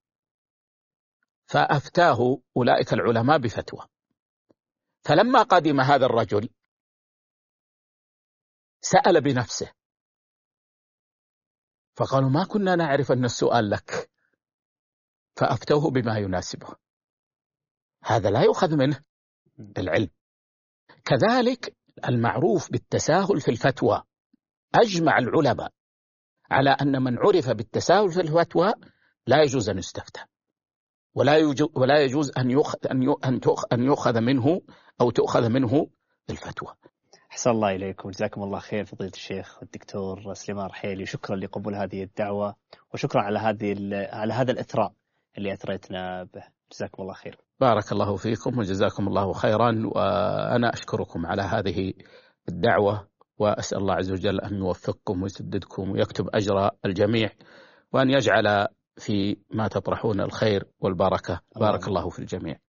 فأفتاه أولئك العلماء بفتوى. فلما قدم هذا الرجل سأل بنفسه فقالوا ما كنا نعرف أن السؤال لك، فأفتوه بما يناسبه. هذا لا يؤخذ منه العلم. كذلك المعروف بالتساهل في الفتوى، أجمع العلماء على أن من عرف بالتساهل في الفتوى لا يجوز أن يستفتى، ولا يجوز ولا يجوز أن يؤخذ أن يؤخذ منه أو تؤخذ منه الفتوى. أحسن الله إليكم، جزاكم الله خير فضيلة الشيخ الدكتور سليمان رحيلي، شكرا لقبول هذه الدعوة وشكرا على هذه على هذا الإثراء اللي أثريتنا به، جزاكم الله خير. بارك الله فيكم وجزاكم الله خيرا، وأنا أشكركم على هذه الدعوة، وأسأل الله عز وجل أن يوفقكم ويسددكم ويكتب أجر الجميع، وأن يجعل في ما تطرحون الخير والبركة. بارك الله في الجميع.